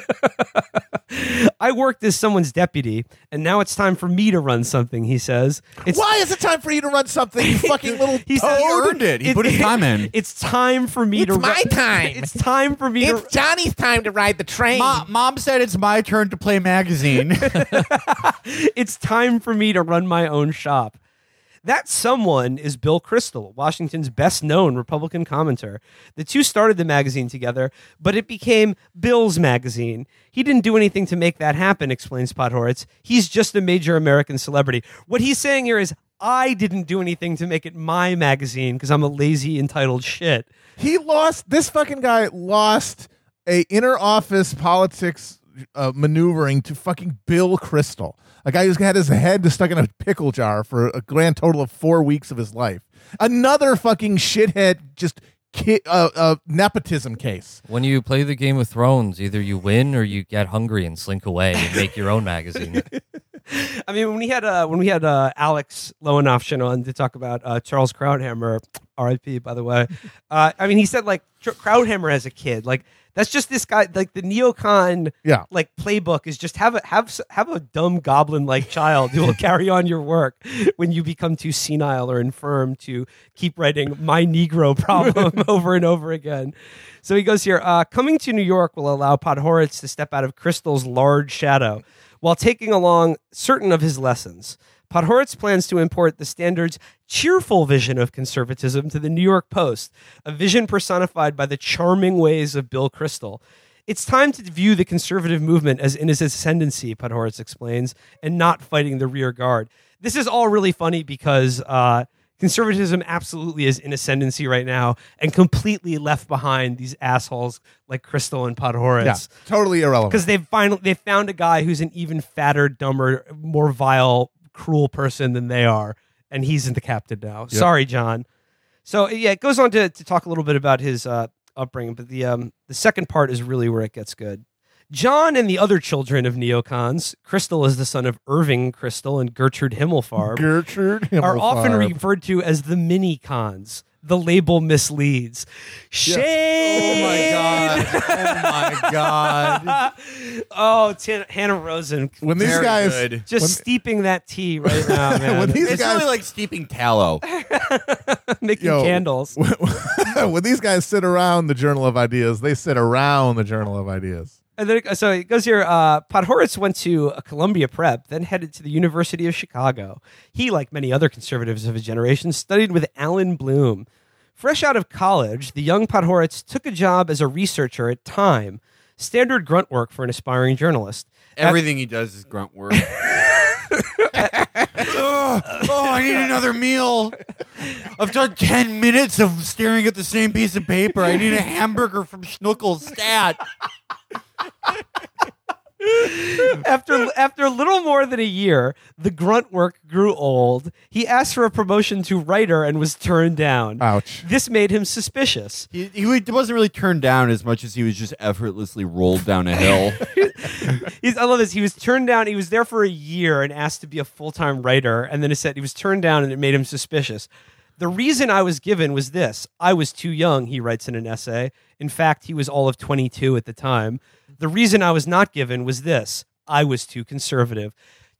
I worked as someone's deputy, and now it's time for me to run something, he says. It's, Why is it time for you to run something, you fucking little he said, He earned it. He It- put his time in. It's time for me It's to my ru- time. It's time for me It's to Johnny's time to ride the train. Ma- Mom said it's my turn to play magazine. It's time for me to run my own shop. That someone is Bill Kristol, Washington's best-known Republican commentator. The two started the magazine together, but it became Bill's magazine. He didn't do anything to make that happen, explains Podhoretz. He's just a major American celebrity. What he's saying here is, I didn't do anything to make it my magazine because I'm a lazy, entitled shit. He lost. This fucking guy lost a inner office politics uh, maneuvering to fucking Bill Kristol, a guy who's had his head stuck in a pickle jar for a grand total of four weeks of his life. Another fucking shithead, just ki- uh, uh, nepotism case. When you play the Game of Thrones, either you win or you get hungry and slink away and make your own magazine. I mean, when we had uh, when we had uh, Alex Lowenhoffen on to talk about uh, Charles Krauthammer, R I P by the way. Uh, I mean, he said like Tr- Krauthammer as a kid, like that's just this guy. Like the neocon, Yeah. like playbook is just have a have s- have a dumb goblin like child who will carry on your work when you become too senile or infirm to keep writing my Negro problem over and over again. So he goes here. Uh, coming to New York will allow Podhoretz to step out of Kristol's large shadow, while taking along certain of his lessons. Podhoretz plans to import the Standard's cheerful vision of conservatism to the New York Post, a vision personified by the charming ways of Bill Kristol. It's time to view the conservative movement as in its ascendancy, Podhoretz explains, and not fighting the rear guard. This is all really funny because uh, conservatism absolutely is in ascendancy right now and completely left behind these assholes like Kristol and Podhoretz. Yeah, totally irrelevant. Because they've finally they found a guy who's an even fatter, dumber, more vile, cruel person than they are, and he's in the captain now. Sorry, John. So yeah, it goes on to, to talk a little bit about his uh, upbringing, but the um, the second part is really where it gets good. John and the other children of neocons, Kristol is the son of Irving Kristol and Gertrude Himmelfarb, Gertrude are often Himmelfarb. referred to as the mini-cons. The label misleads. Shade! Oh my god! Oh my god! Oh, T- Hannah Rosen. When these Very guys, good. Just when- steeping that tea right now, man. When these It's guys- really like steeping tallow. Making Yo. candles. when these guys sit around the Journal of Ideas, they sit around the Journal of Ideas. And then it, so it goes here. Uh, Podhoretz went to a Columbia Prep, then headed to the University of Chicago. He, like many other conservatives of his generation, studied with Alan Bloom. Fresh out of college, the young Podhoretz took a job as a researcher at Time, standard grunt work for an aspiring journalist. Everything he does is grunt work. oh, oh, I need another meal. I've done ten minutes of staring at the same piece of paper. I need a hamburger from Schnuckel's Stat. After after a little more than a year, the grunt work grew old. He asked for a promotion to writer and was turned down. Ouch. This made him suspicious. He, he wasn't really turned down as much as he was just effortlessly rolled down a hill. He's, I love this. He was turned down. He was there for a year and asked to be a full-time writer. And then it said he was turned down and it made him suspicious. The reason I was given was this. I was too young, he writes in an essay. In fact, he was all of twenty-two at the time. The reason I was not given was this. I was too conservative.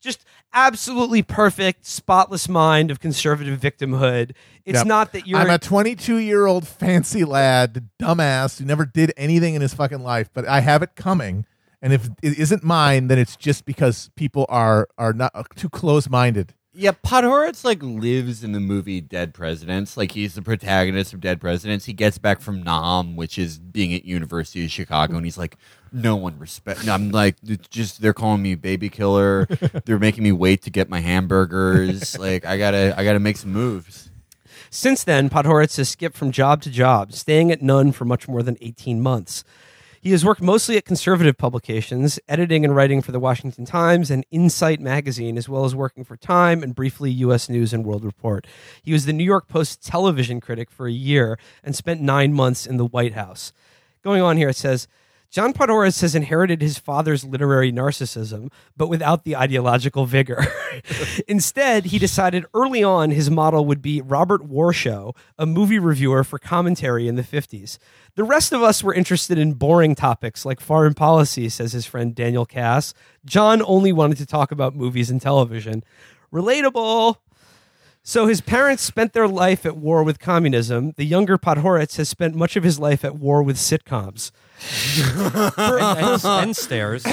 just absolutely perfect, spotless mind of conservative victimhood. It's Yep. not that you're I'm a twenty-two-year-old fancy lad, dumbass, who never did anything in his fucking life, but I have it coming. And if it isn't mine, then it's just because people are are not uh, too close-minded. Yeah, Podhoretz like lives in the movie Dead Presidents. Like he's the protagonist of Dead Presidents. He gets back from Nam, which is being at University of Chicago, and he's like, no one respect. I'm like, it's just they're calling me baby killer. They're making me wait to get my hamburgers. Like I gotta, I gotta make some moves. Since then, Podhoretz has skipped from job to job, staying at none for much more than eighteen months. He has worked mostly at conservative publications, editing and writing for the Washington Times and Insight magazine, as well as working for Time and briefly U S News and World Report. He was the New York Post television critic for a year and spent nine months in the White House. Going on here, it says, John Podhoretz has inherited his father's literary narcissism, but without the ideological vigor. Instead, he decided early on his model would be Robert Warshaw, a movie reviewer for Commentary in the fifties. The rest of us were interested in boring topics like foreign policy, says his friend Daniel Cass. John only wanted to talk about movies and television. Relatable. So his parents spent their life at war with communism. The younger Podhoretz has spent much of his life at war with sitcoms. and, and stairs.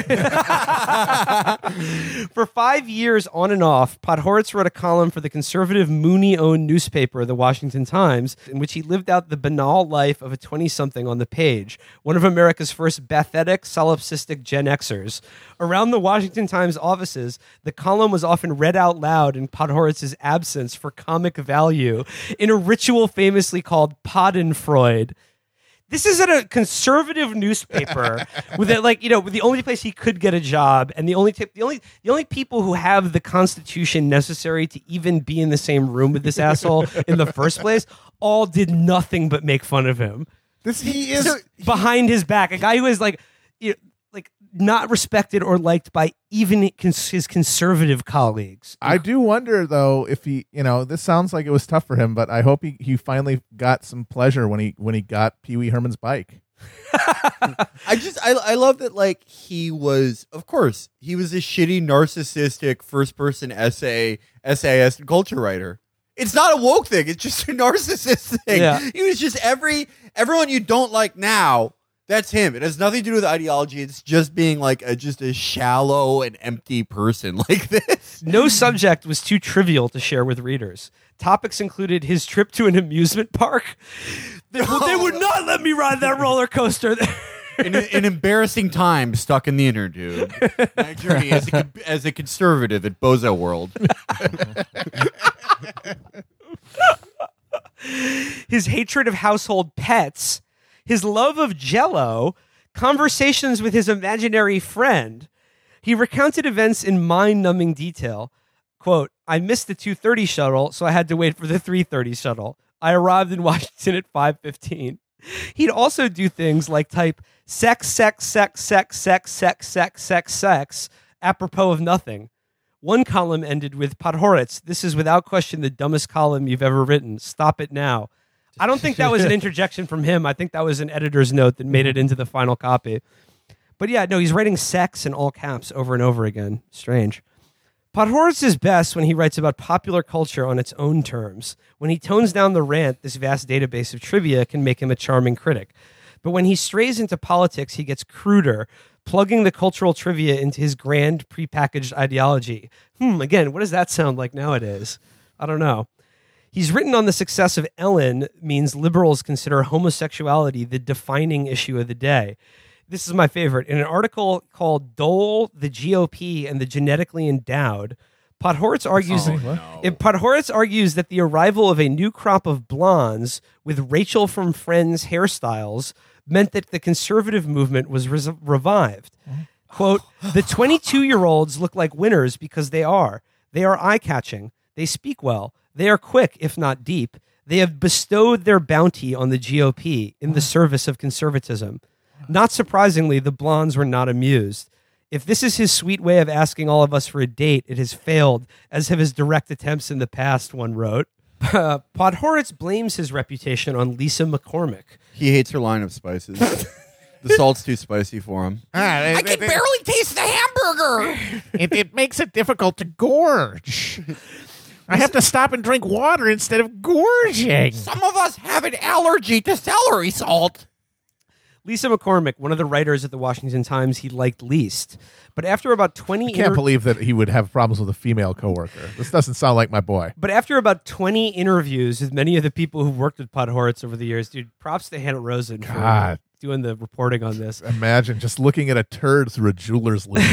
For five years on and off, Podhoretz wrote a column for the conservative Mooney-owned newspaper, The Washington Times, in which he lived out the banal life of a twenty-something on the page, one of America's first bathetic, solipsistic Gen Xers. Around the Washington Times offices, the column was often read out loud in Podhoretz's absence for comic value in a ritual famously called Poddenfreude. This is at a conservative newspaper with it, like, you know, the only place he could get a job, and the only tip, the only the only people who have the constitution necessary to even be in the same room with this asshole in the first place, all did nothing but make fun of him. This he is Behind his back, a guy who is like, you know, like not respected or liked by even cons- his conservative colleagues. I do wonder though if he, you know, this sounds like it was tough for him, but I hope he, he finally got some pleasure when he when he got Pee Wee Herman's bike. I just I I love that like he was of course he was a shitty narcissistic first person essay essayist and culture writer. It's not a woke thing. It's just a narcissist thing. Yeah. He was just every everyone you don't like now. That's him. It has nothing to do with ideology. It's just being like a, just a shallow and empty person like this. No subject was too trivial to share with readers. Topics included his trip to an amusement park. They, they would not let me ride that roller coaster. an, an embarrassing time stuck in the inner tube. My journey as a, as a conservative at Bozo World. His hatred of household pets, his love of Jell-O, conversations with his imaginary friend. He recounted events in mind-numbing detail. Quote, I missed the two thirty shuttle, so I had to wait for the three thirty shuttle. I arrived in Washington at five fifteen. He'd also do things like type sex, sex, sex, sex, sex, sex, sex, sex, sex, apropos of nothing. One column ended with Podhoretz, this is without question the dumbest column you've ever written. Stop it now. I don't think that was an interjection from him. I think that was an editor's note that made it into the final copy. But yeah, no, he's writing sex in all caps over and over again. Strange. Podhoretz is best when he writes about popular culture on its own terms. When he tones down the rant, this vast database of trivia can make him a charming critic. But when he strays into politics, he gets cruder, plugging the cultural trivia into his grand prepackaged ideology. Hmm, again, what does that sound like nowadays? I don't know. He's written on the success of Ellen means liberals consider homosexuality the defining issue of the day. This is my favorite. In an article called Dole, the G O P, and the Genetically Endowed, Podhoretz argues, Oh, no. it, Podhoretz argues that the arrival of a new crop of blondes with Rachel from Friends hairstyles meant that the conservative movement was res- revived. Quote, the twenty-two-year-olds look like winners because they are. They are eye-catching. They speak well. They are quick, if not deep. They have bestowed their bounty on the G O P in the service of conservatism. Not surprisingly, the blondes were not amused. If this is his sweet way of asking all of us for a date, it has failed, as have his direct attempts in the past, one wrote. Uh, Podhoretz blames his reputation on Lisa McCormick. He hates her line of spices. The salt's too spicy for him. Ah, it, I can it- it- barely taste the hamburger. It, it makes it difficult to gorge. I have to stop and drink water instead of gorging. Some of us have an allergy to celery salt. Lisa McCormick, one of the writers at the Washington Times he liked least. But after about twenty I can't inter- believe that he would have problems with a female coworker. This doesn't sound like my boy. But after about twenty interviews with many of the people who worked with Podhoretz over the years, dude, props to Hannah Rosen for God. doing the reporting on this. Imagine just looking at a turd through a jeweler's loupe.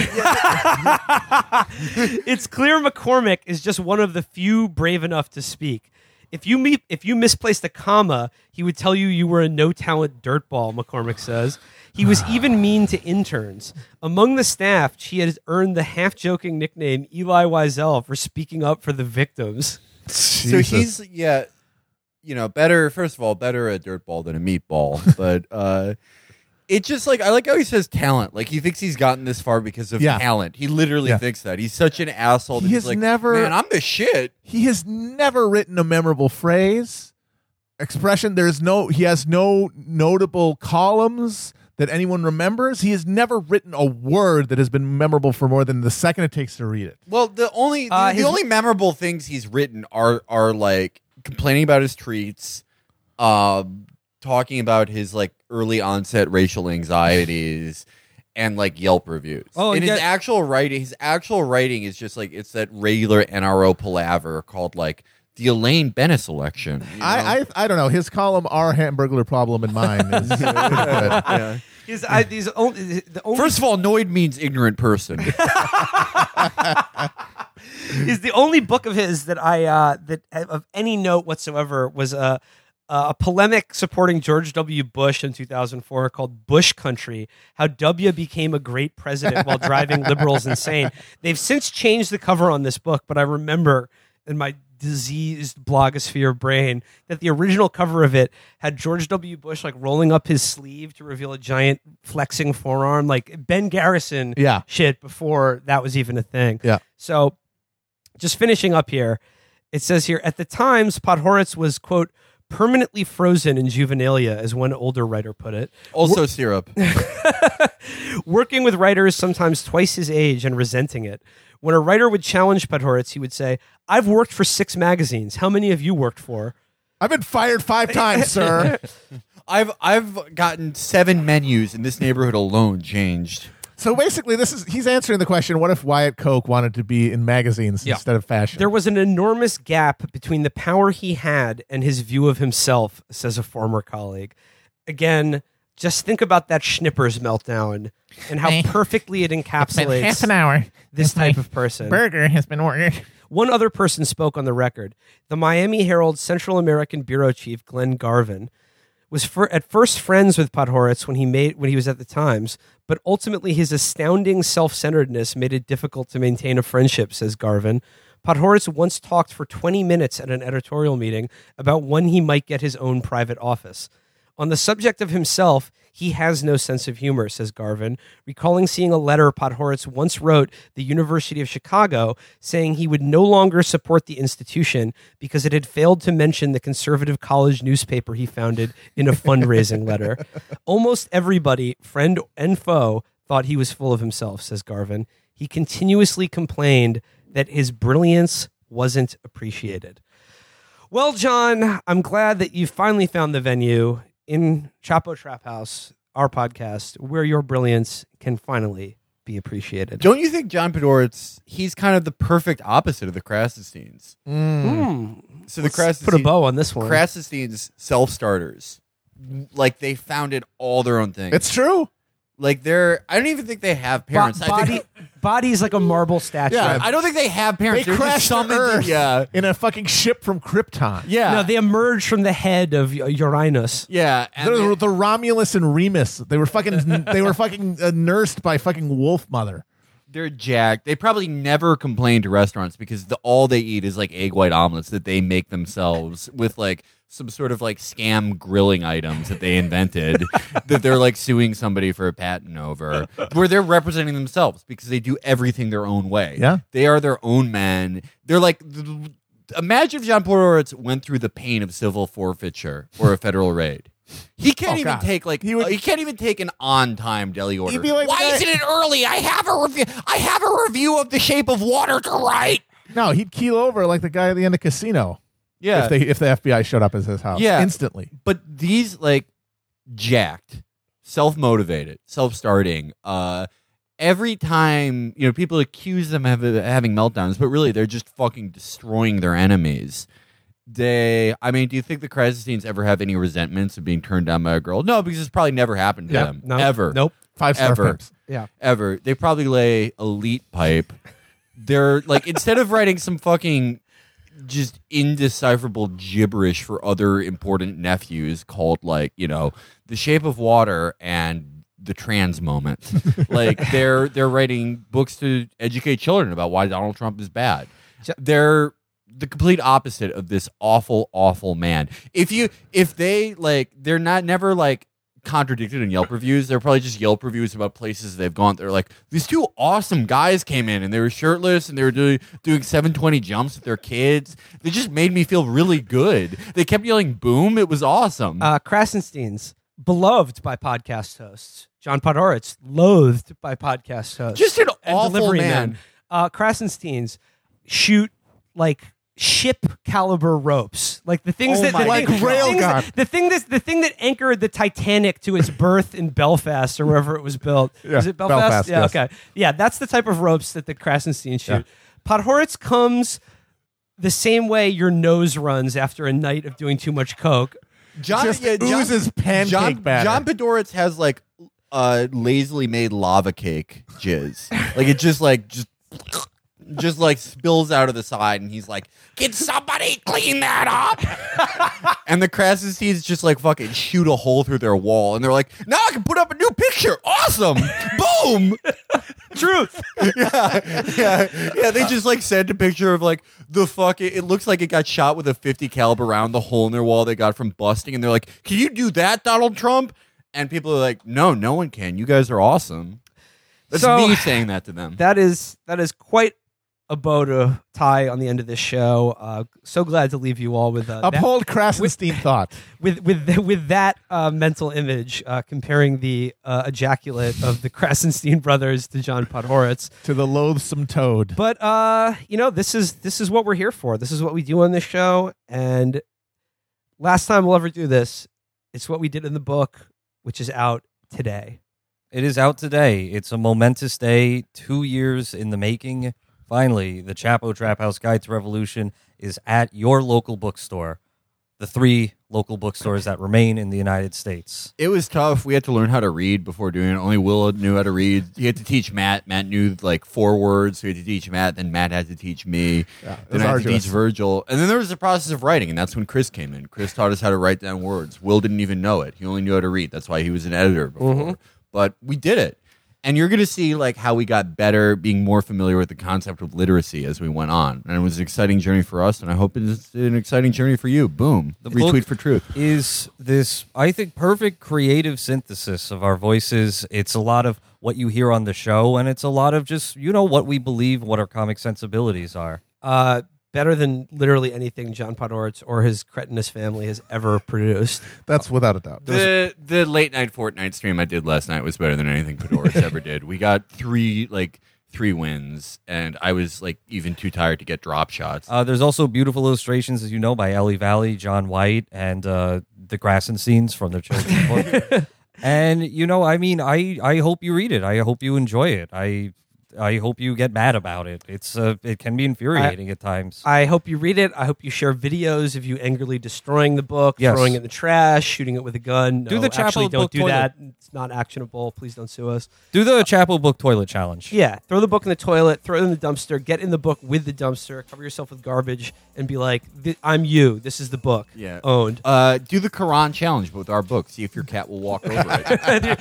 It's clear McCormick is just one of the few brave enough to speak. If you meet, if you misplaced a comma, he would tell you you were a no-talent dirtball, McCormick says. He was even mean to interns. Among the staff, she has earned the half-joking nickname Eli Wiesel for speaking up for the victims. So he's yeah, you know, better. First of all, better a dirtball than a meatball. But uh, it just like I like how he says talent. Like he thinks he's gotten this far because of Yeah. talent. He literally Yeah. thinks that he's such an asshole. That He he's has like, never- man, I'm the shit. He has never written a memorable phrase, expression. There's no. He has no notable columns that anyone remembers. He has never written a word that has been memorable for more than the second it takes to read it. Well, the only the, Uh, the his- only memorable things he's written are are like complaining about his treats, um, talking about his like early onset racial anxieties, and like Yelp reviews. Oh, and his yeah. actual writing, his actual writing is just like it's that regular N R O palaver called like the Elaine Bennett selection. you know? I, I I don't know. His column, "Our Hamburglar Problem," and mine is uh, pretty good. yeah. His, I, these only, the only First of all, Noid means ignorant person. is the only book of his that I uh, that of any note whatsoever was a a polemic supporting George W. Bush in two thousand four called Bush Country: How W became a great president while driving liberals insane. They've since changed the cover on this book, but I remember in my diseased blogosphere brain that the original cover of it had George W. Bush like rolling up his sleeve to reveal a giant flexing forearm, like Ben Garrison Yeah. shit before that was even a thing. Yeah. So just finishing up here, it says here, at the Times, Podhoretz was, quote, permanently frozen in juvenilia, as one older writer put it. Also syrup. Working with writers sometimes twice his age and resenting it. When a writer would challenge Podhoretz, he would say, I've worked for six magazines. How many have you worked for? I've been fired five times, sir. I've I've gotten seven menus in this neighborhood alone changed. So basically, this is he's answering the question: what if Wyatt Koch wanted to be in magazines Yeah. instead of fashion? There was an enormous gap between the power he had and his view of himself, says a former colleague. Again, just think about that Schnippers meltdown and how Hey, perfectly it It's been half encapsulates an hour. this since my type of person. Burger has been ordered. One other person spoke on the record. The Miami Herald Central American bureau chief, Glenn Garvin, was for, at first friends with Podhoretz when he made when he was at the Times, but ultimately his astounding self-centeredness made it difficult to maintain a friendship, says Garvin. Podhoretz once talked for twenty minutes at an editorial meeting about when he might get his own private office. On the subject of himself, he has no sense of humor, says Garvin, recalling seeing a letter Podhoretz once wrote the University of Chicago saying he would no longer support the institution because it had failed to mention the conservative college newspaper he founded in a fundraising letter. Almost everybody, friend and foe, thought he was full of himself, says Garvin. He continuously complained that his brilliance wasn't appreciated. Well, John, I'm glad that you finally found the venue in Chapo Trap House, our podcast, where your brilliance can finally be appreciated. Don't you think John Podhoretz, he's kind of the perfect opposite of the Krassensteins? Hmm. So the Let's put a Krassensteins, bow on this one. Krassensteins self-starters. Like they founded all their own things. It's true. like they're I don't even think they have Bo- parents. I body, think, body's like a marble statue. Yeah. I don't think they have parents. They They're just crashed to summoned- Earth Yeah. in a fucking ship from Krypton. Yeah. No, they emerged from the head of U- Uranus. yeah. And They're they- the Romulus and Remus. They were fucking. They were fucking uh, nursed by fucking Wolf Mother. They're jacked. They probably never complain to restaurants because the, all they eat is like egg white omelets that they make themselves with like some sort of like scam grilling items that they invented that they're like suing somebody for a patent over, where they're representing themselves because they do everything their own way. Yeah. They are their own men. They're like, imagine if John Podhoretz went through the pain of civil forfeiture or a federal raid. He can't Oh, even God. take like He he, would- he can't even take an on time deli order. He'd be like, Why the guy- isn't it early? I have a review. I have a review of The Shape of Water to write. No, he'd keel over like the guy at the end of Casino. yeah, If they if the F B I showed up at his house. Yeah. Instantly. but these like jacked, self motivated, self starting. Uh, every time you know people accuse them of having meltdowns, but really they're just fucking destroying their enemies. They, I mean, do you think the Krasensteins ever have any resentments of being turned down by a girl? No, because it's probably never happened to Yeah, them no, ever. Nope. Five star Ever. pimps. Yeah. ever. They probably lay elite pipe. They're like instead of writing some fucking just indecipherable gibberish for other important nephews called like, you know, The Shape of Water and The Trans Moment. Like they're they're writing books to educate children about why Donald Trump is bad. They're the complete opposite of this awful, awful man. If you if they like they're not never like contradicted in Yelp reviews. They're probably just Yelp reviews about places they've gone. They're like, these two awesome guys came in and they were shirtless and they were doing doing seven twenty jumps with their kids. They just made me feel really good. They kept yelling boom. It was awesome. Uh, Krasensteins, beloved by podcast hosts. John Podhoretz, loathed by podcast hosts. Just an and awful delivery man. men. Uh, Krasensteins shoot like ship caliber ropes, like the things Oh that my the, Like thing- the railgun. things that- the thing that the thing that anchored the Titanic to its birth in Belfast or wherever it was built. Yeah, Is it Belfast? Belfast, yeah. yes. Okay. Yeah, that's the type of ropes that the Krasensteins shoot. Podhoretz comes the same way your nose runs after a night of doing too much coke. John Just yeah, John- oozes pancake John, batter. John Podhoretz has like uh, lazily made lava cake jizz. Like it just like just just like spills out of the side, and he's like, Can somebody clean that up? and the Krasensteins just like fucking shoot a hole through their wall, and they're like, now I can put up a new picture. Awesome, boom. Truth. yeah, yeah, yeah. They just like sent a picture of like the fucking. It looks like it got shot with a fifty caliber round, the hole in their wall they got from busting, and they're like, "Can you do that, Donald Trump?" And people are like, "No, no one can. You guys are awesome." That's So- me saying that to them. That is that is quite a bow to tie on the end of this show. Uh, so glad to leave you all with uh, that- Uphold Krasenstein thought. with with with that uh, mental image, uh, comparing the uh, ejaculate of the Krasenstein brothers to John Podhoretz. To the loathsome toad. But uh, you know, this is this is what we're here for. This is what we do on this show. And last time we'll ever do this, it's what we did in the book, which is out today. It is out today. It's a momentous day, two years in the making. Finally, the Chapo Trap House Guide to Revolution is at your local bookstore, the three local bookstores that remain in the United States. It was tough. We had to learn how to read before doing it. Only Will knew how to read. He had to teach Matt. Matt knew like four words, so he had to teach Matt. Then Matt had to teach me. Yeah, it then was I had arduous. to teach Virgil. And then there was the process of writing, and that's when Chris came in. Chris taught us how to write down words. Will didn't even know it. He only knew how to read. That's why he was an editor before. Mm-hmm. But we did it. And you're going to see like how we got better, being more familiar with the concept of literacy as we went on. And it was an exciting journey for us, and I hope it's an exciting journey for you. Boom. The Retweet book for truth. Is this, I think, perfect creative synthesis of our voices. It's a lot of what you hear on the show, and it's a lot of just, you know, what we believe, what our comic sensibilities are. Uh, better than literally anything John Podhoretz or his cretinous family has ever produced. That's without a doubt. The the late night Fortnite stream I did last night was better than anything Podhoretz ever did. We got three like three wins, and I was like even too tired to get drop shots. Uh, there's also beautiful illustrations, as you know, by Ellie Valley, John White, and uh, the Krasensteins from their children's book. And, you know, I mean, I, I hope you read it. I hope you enjoy it. I I hope you get mad about it. It's uh, it can be infuriating at times. I hope you read it. I hope you share videos of you angrily destroying the book, Yes. throwing it in the trash, shooting it with a gun. Do No, the Chapo actually, don't book do toilet. that. It's not actionable. Please don't sue us. Do the Chapo Book Toilet Challenge. Yeah, throw the book in the toilet, throw it in the dumpster, get in the book with the dumpster, cover yourself with garbage, and be like, "Th- I'm you. This is the book. Yeah. Owned. Uh, do the Quran challenge with our book. See if your cat will walk over it.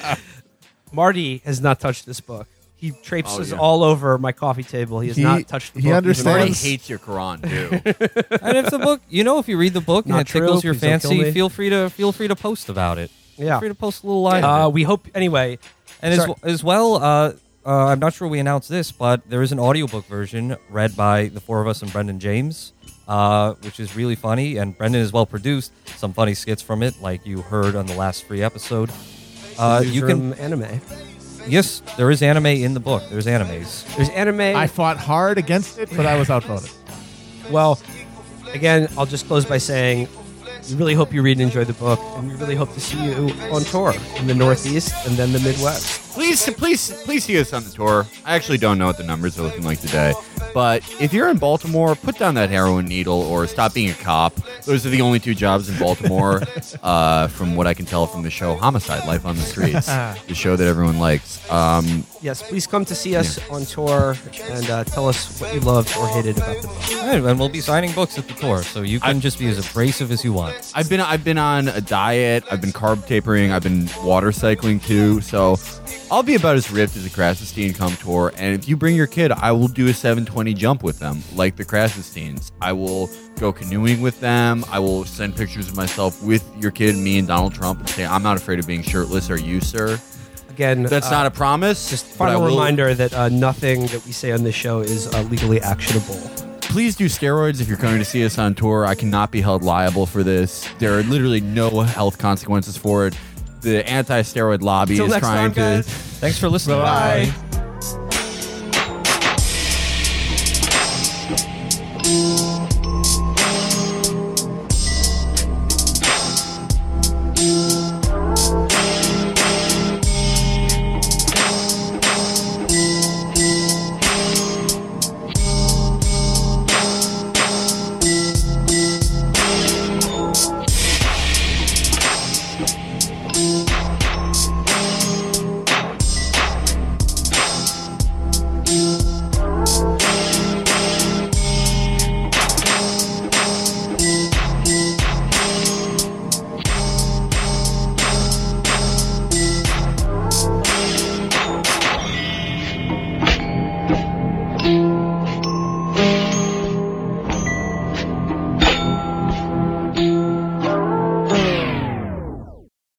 Marty has not touched this book. He traipses Oh, yeah. all over my coffee table. He has He- not touched the he book. even understands- Marty once. hates your Quran too. And if the book, you know, if you read the book and Not it tickles true. your Please don't kill fancy, me. feel free to feel free to post about it. Yeah. Feel free to post a little line. Uh, of it. we hope, anyway. And as, sorry. as well, uh, uh, I'm not sure we announced this, but there is an audiobook version read by the four of us and Brendan James uh, which is really funny. And Brendan is well produced. Some funny skits from it, like you heard on the last free episode. Uh, you can Newsroom anime. Yes, there is anime in the book. There's animes. There's anime. I fought hard against it, but I was outvoted. Well, again, I'll just close by saying we really hope you read and enjoy the book, and we really hope to see you on tour in the Northeast and then the Midwest. Please, please, please see us on the tour. I actually don't know what the numbers are looking like today, but if you're in Baltimore, put down that heroin needle or stop being a cop. Those are the only two jobs in Baltimore, uh, from what I can tell from the show Homicide: Life on the Streets, the show that everyone likes. Um, Yes, please come to see us on tour and uh, tell us what you loved or hated about the book. All right, and we'll be signing books at the tour, so you can I- just be as abrasive as you want. I've been I've been on a diet. I've been carb tapering. I've been water cycling too. So I'll be about as ripped as a Krassenstein come tour. And if you bring your kid, I will do a seven twenty jump with them, like the Krassensteins. I will go canoeing with them. I will send pictures of myself with your kid, me and Donald Trump, and say, "I'm not afraid of being shirtless. Are you, sir?" Again, That's uh, not a promise. just but I final will- reminder that uh, nothing that we say on this show is uh, legally actionable. Please do steroids if you're coming to see us on tour. I cannot be held liable for this. There are literally no health consequences for it. The anti-steroid lobby Till is next trying time, to. guys. Thanks for listening. Bye.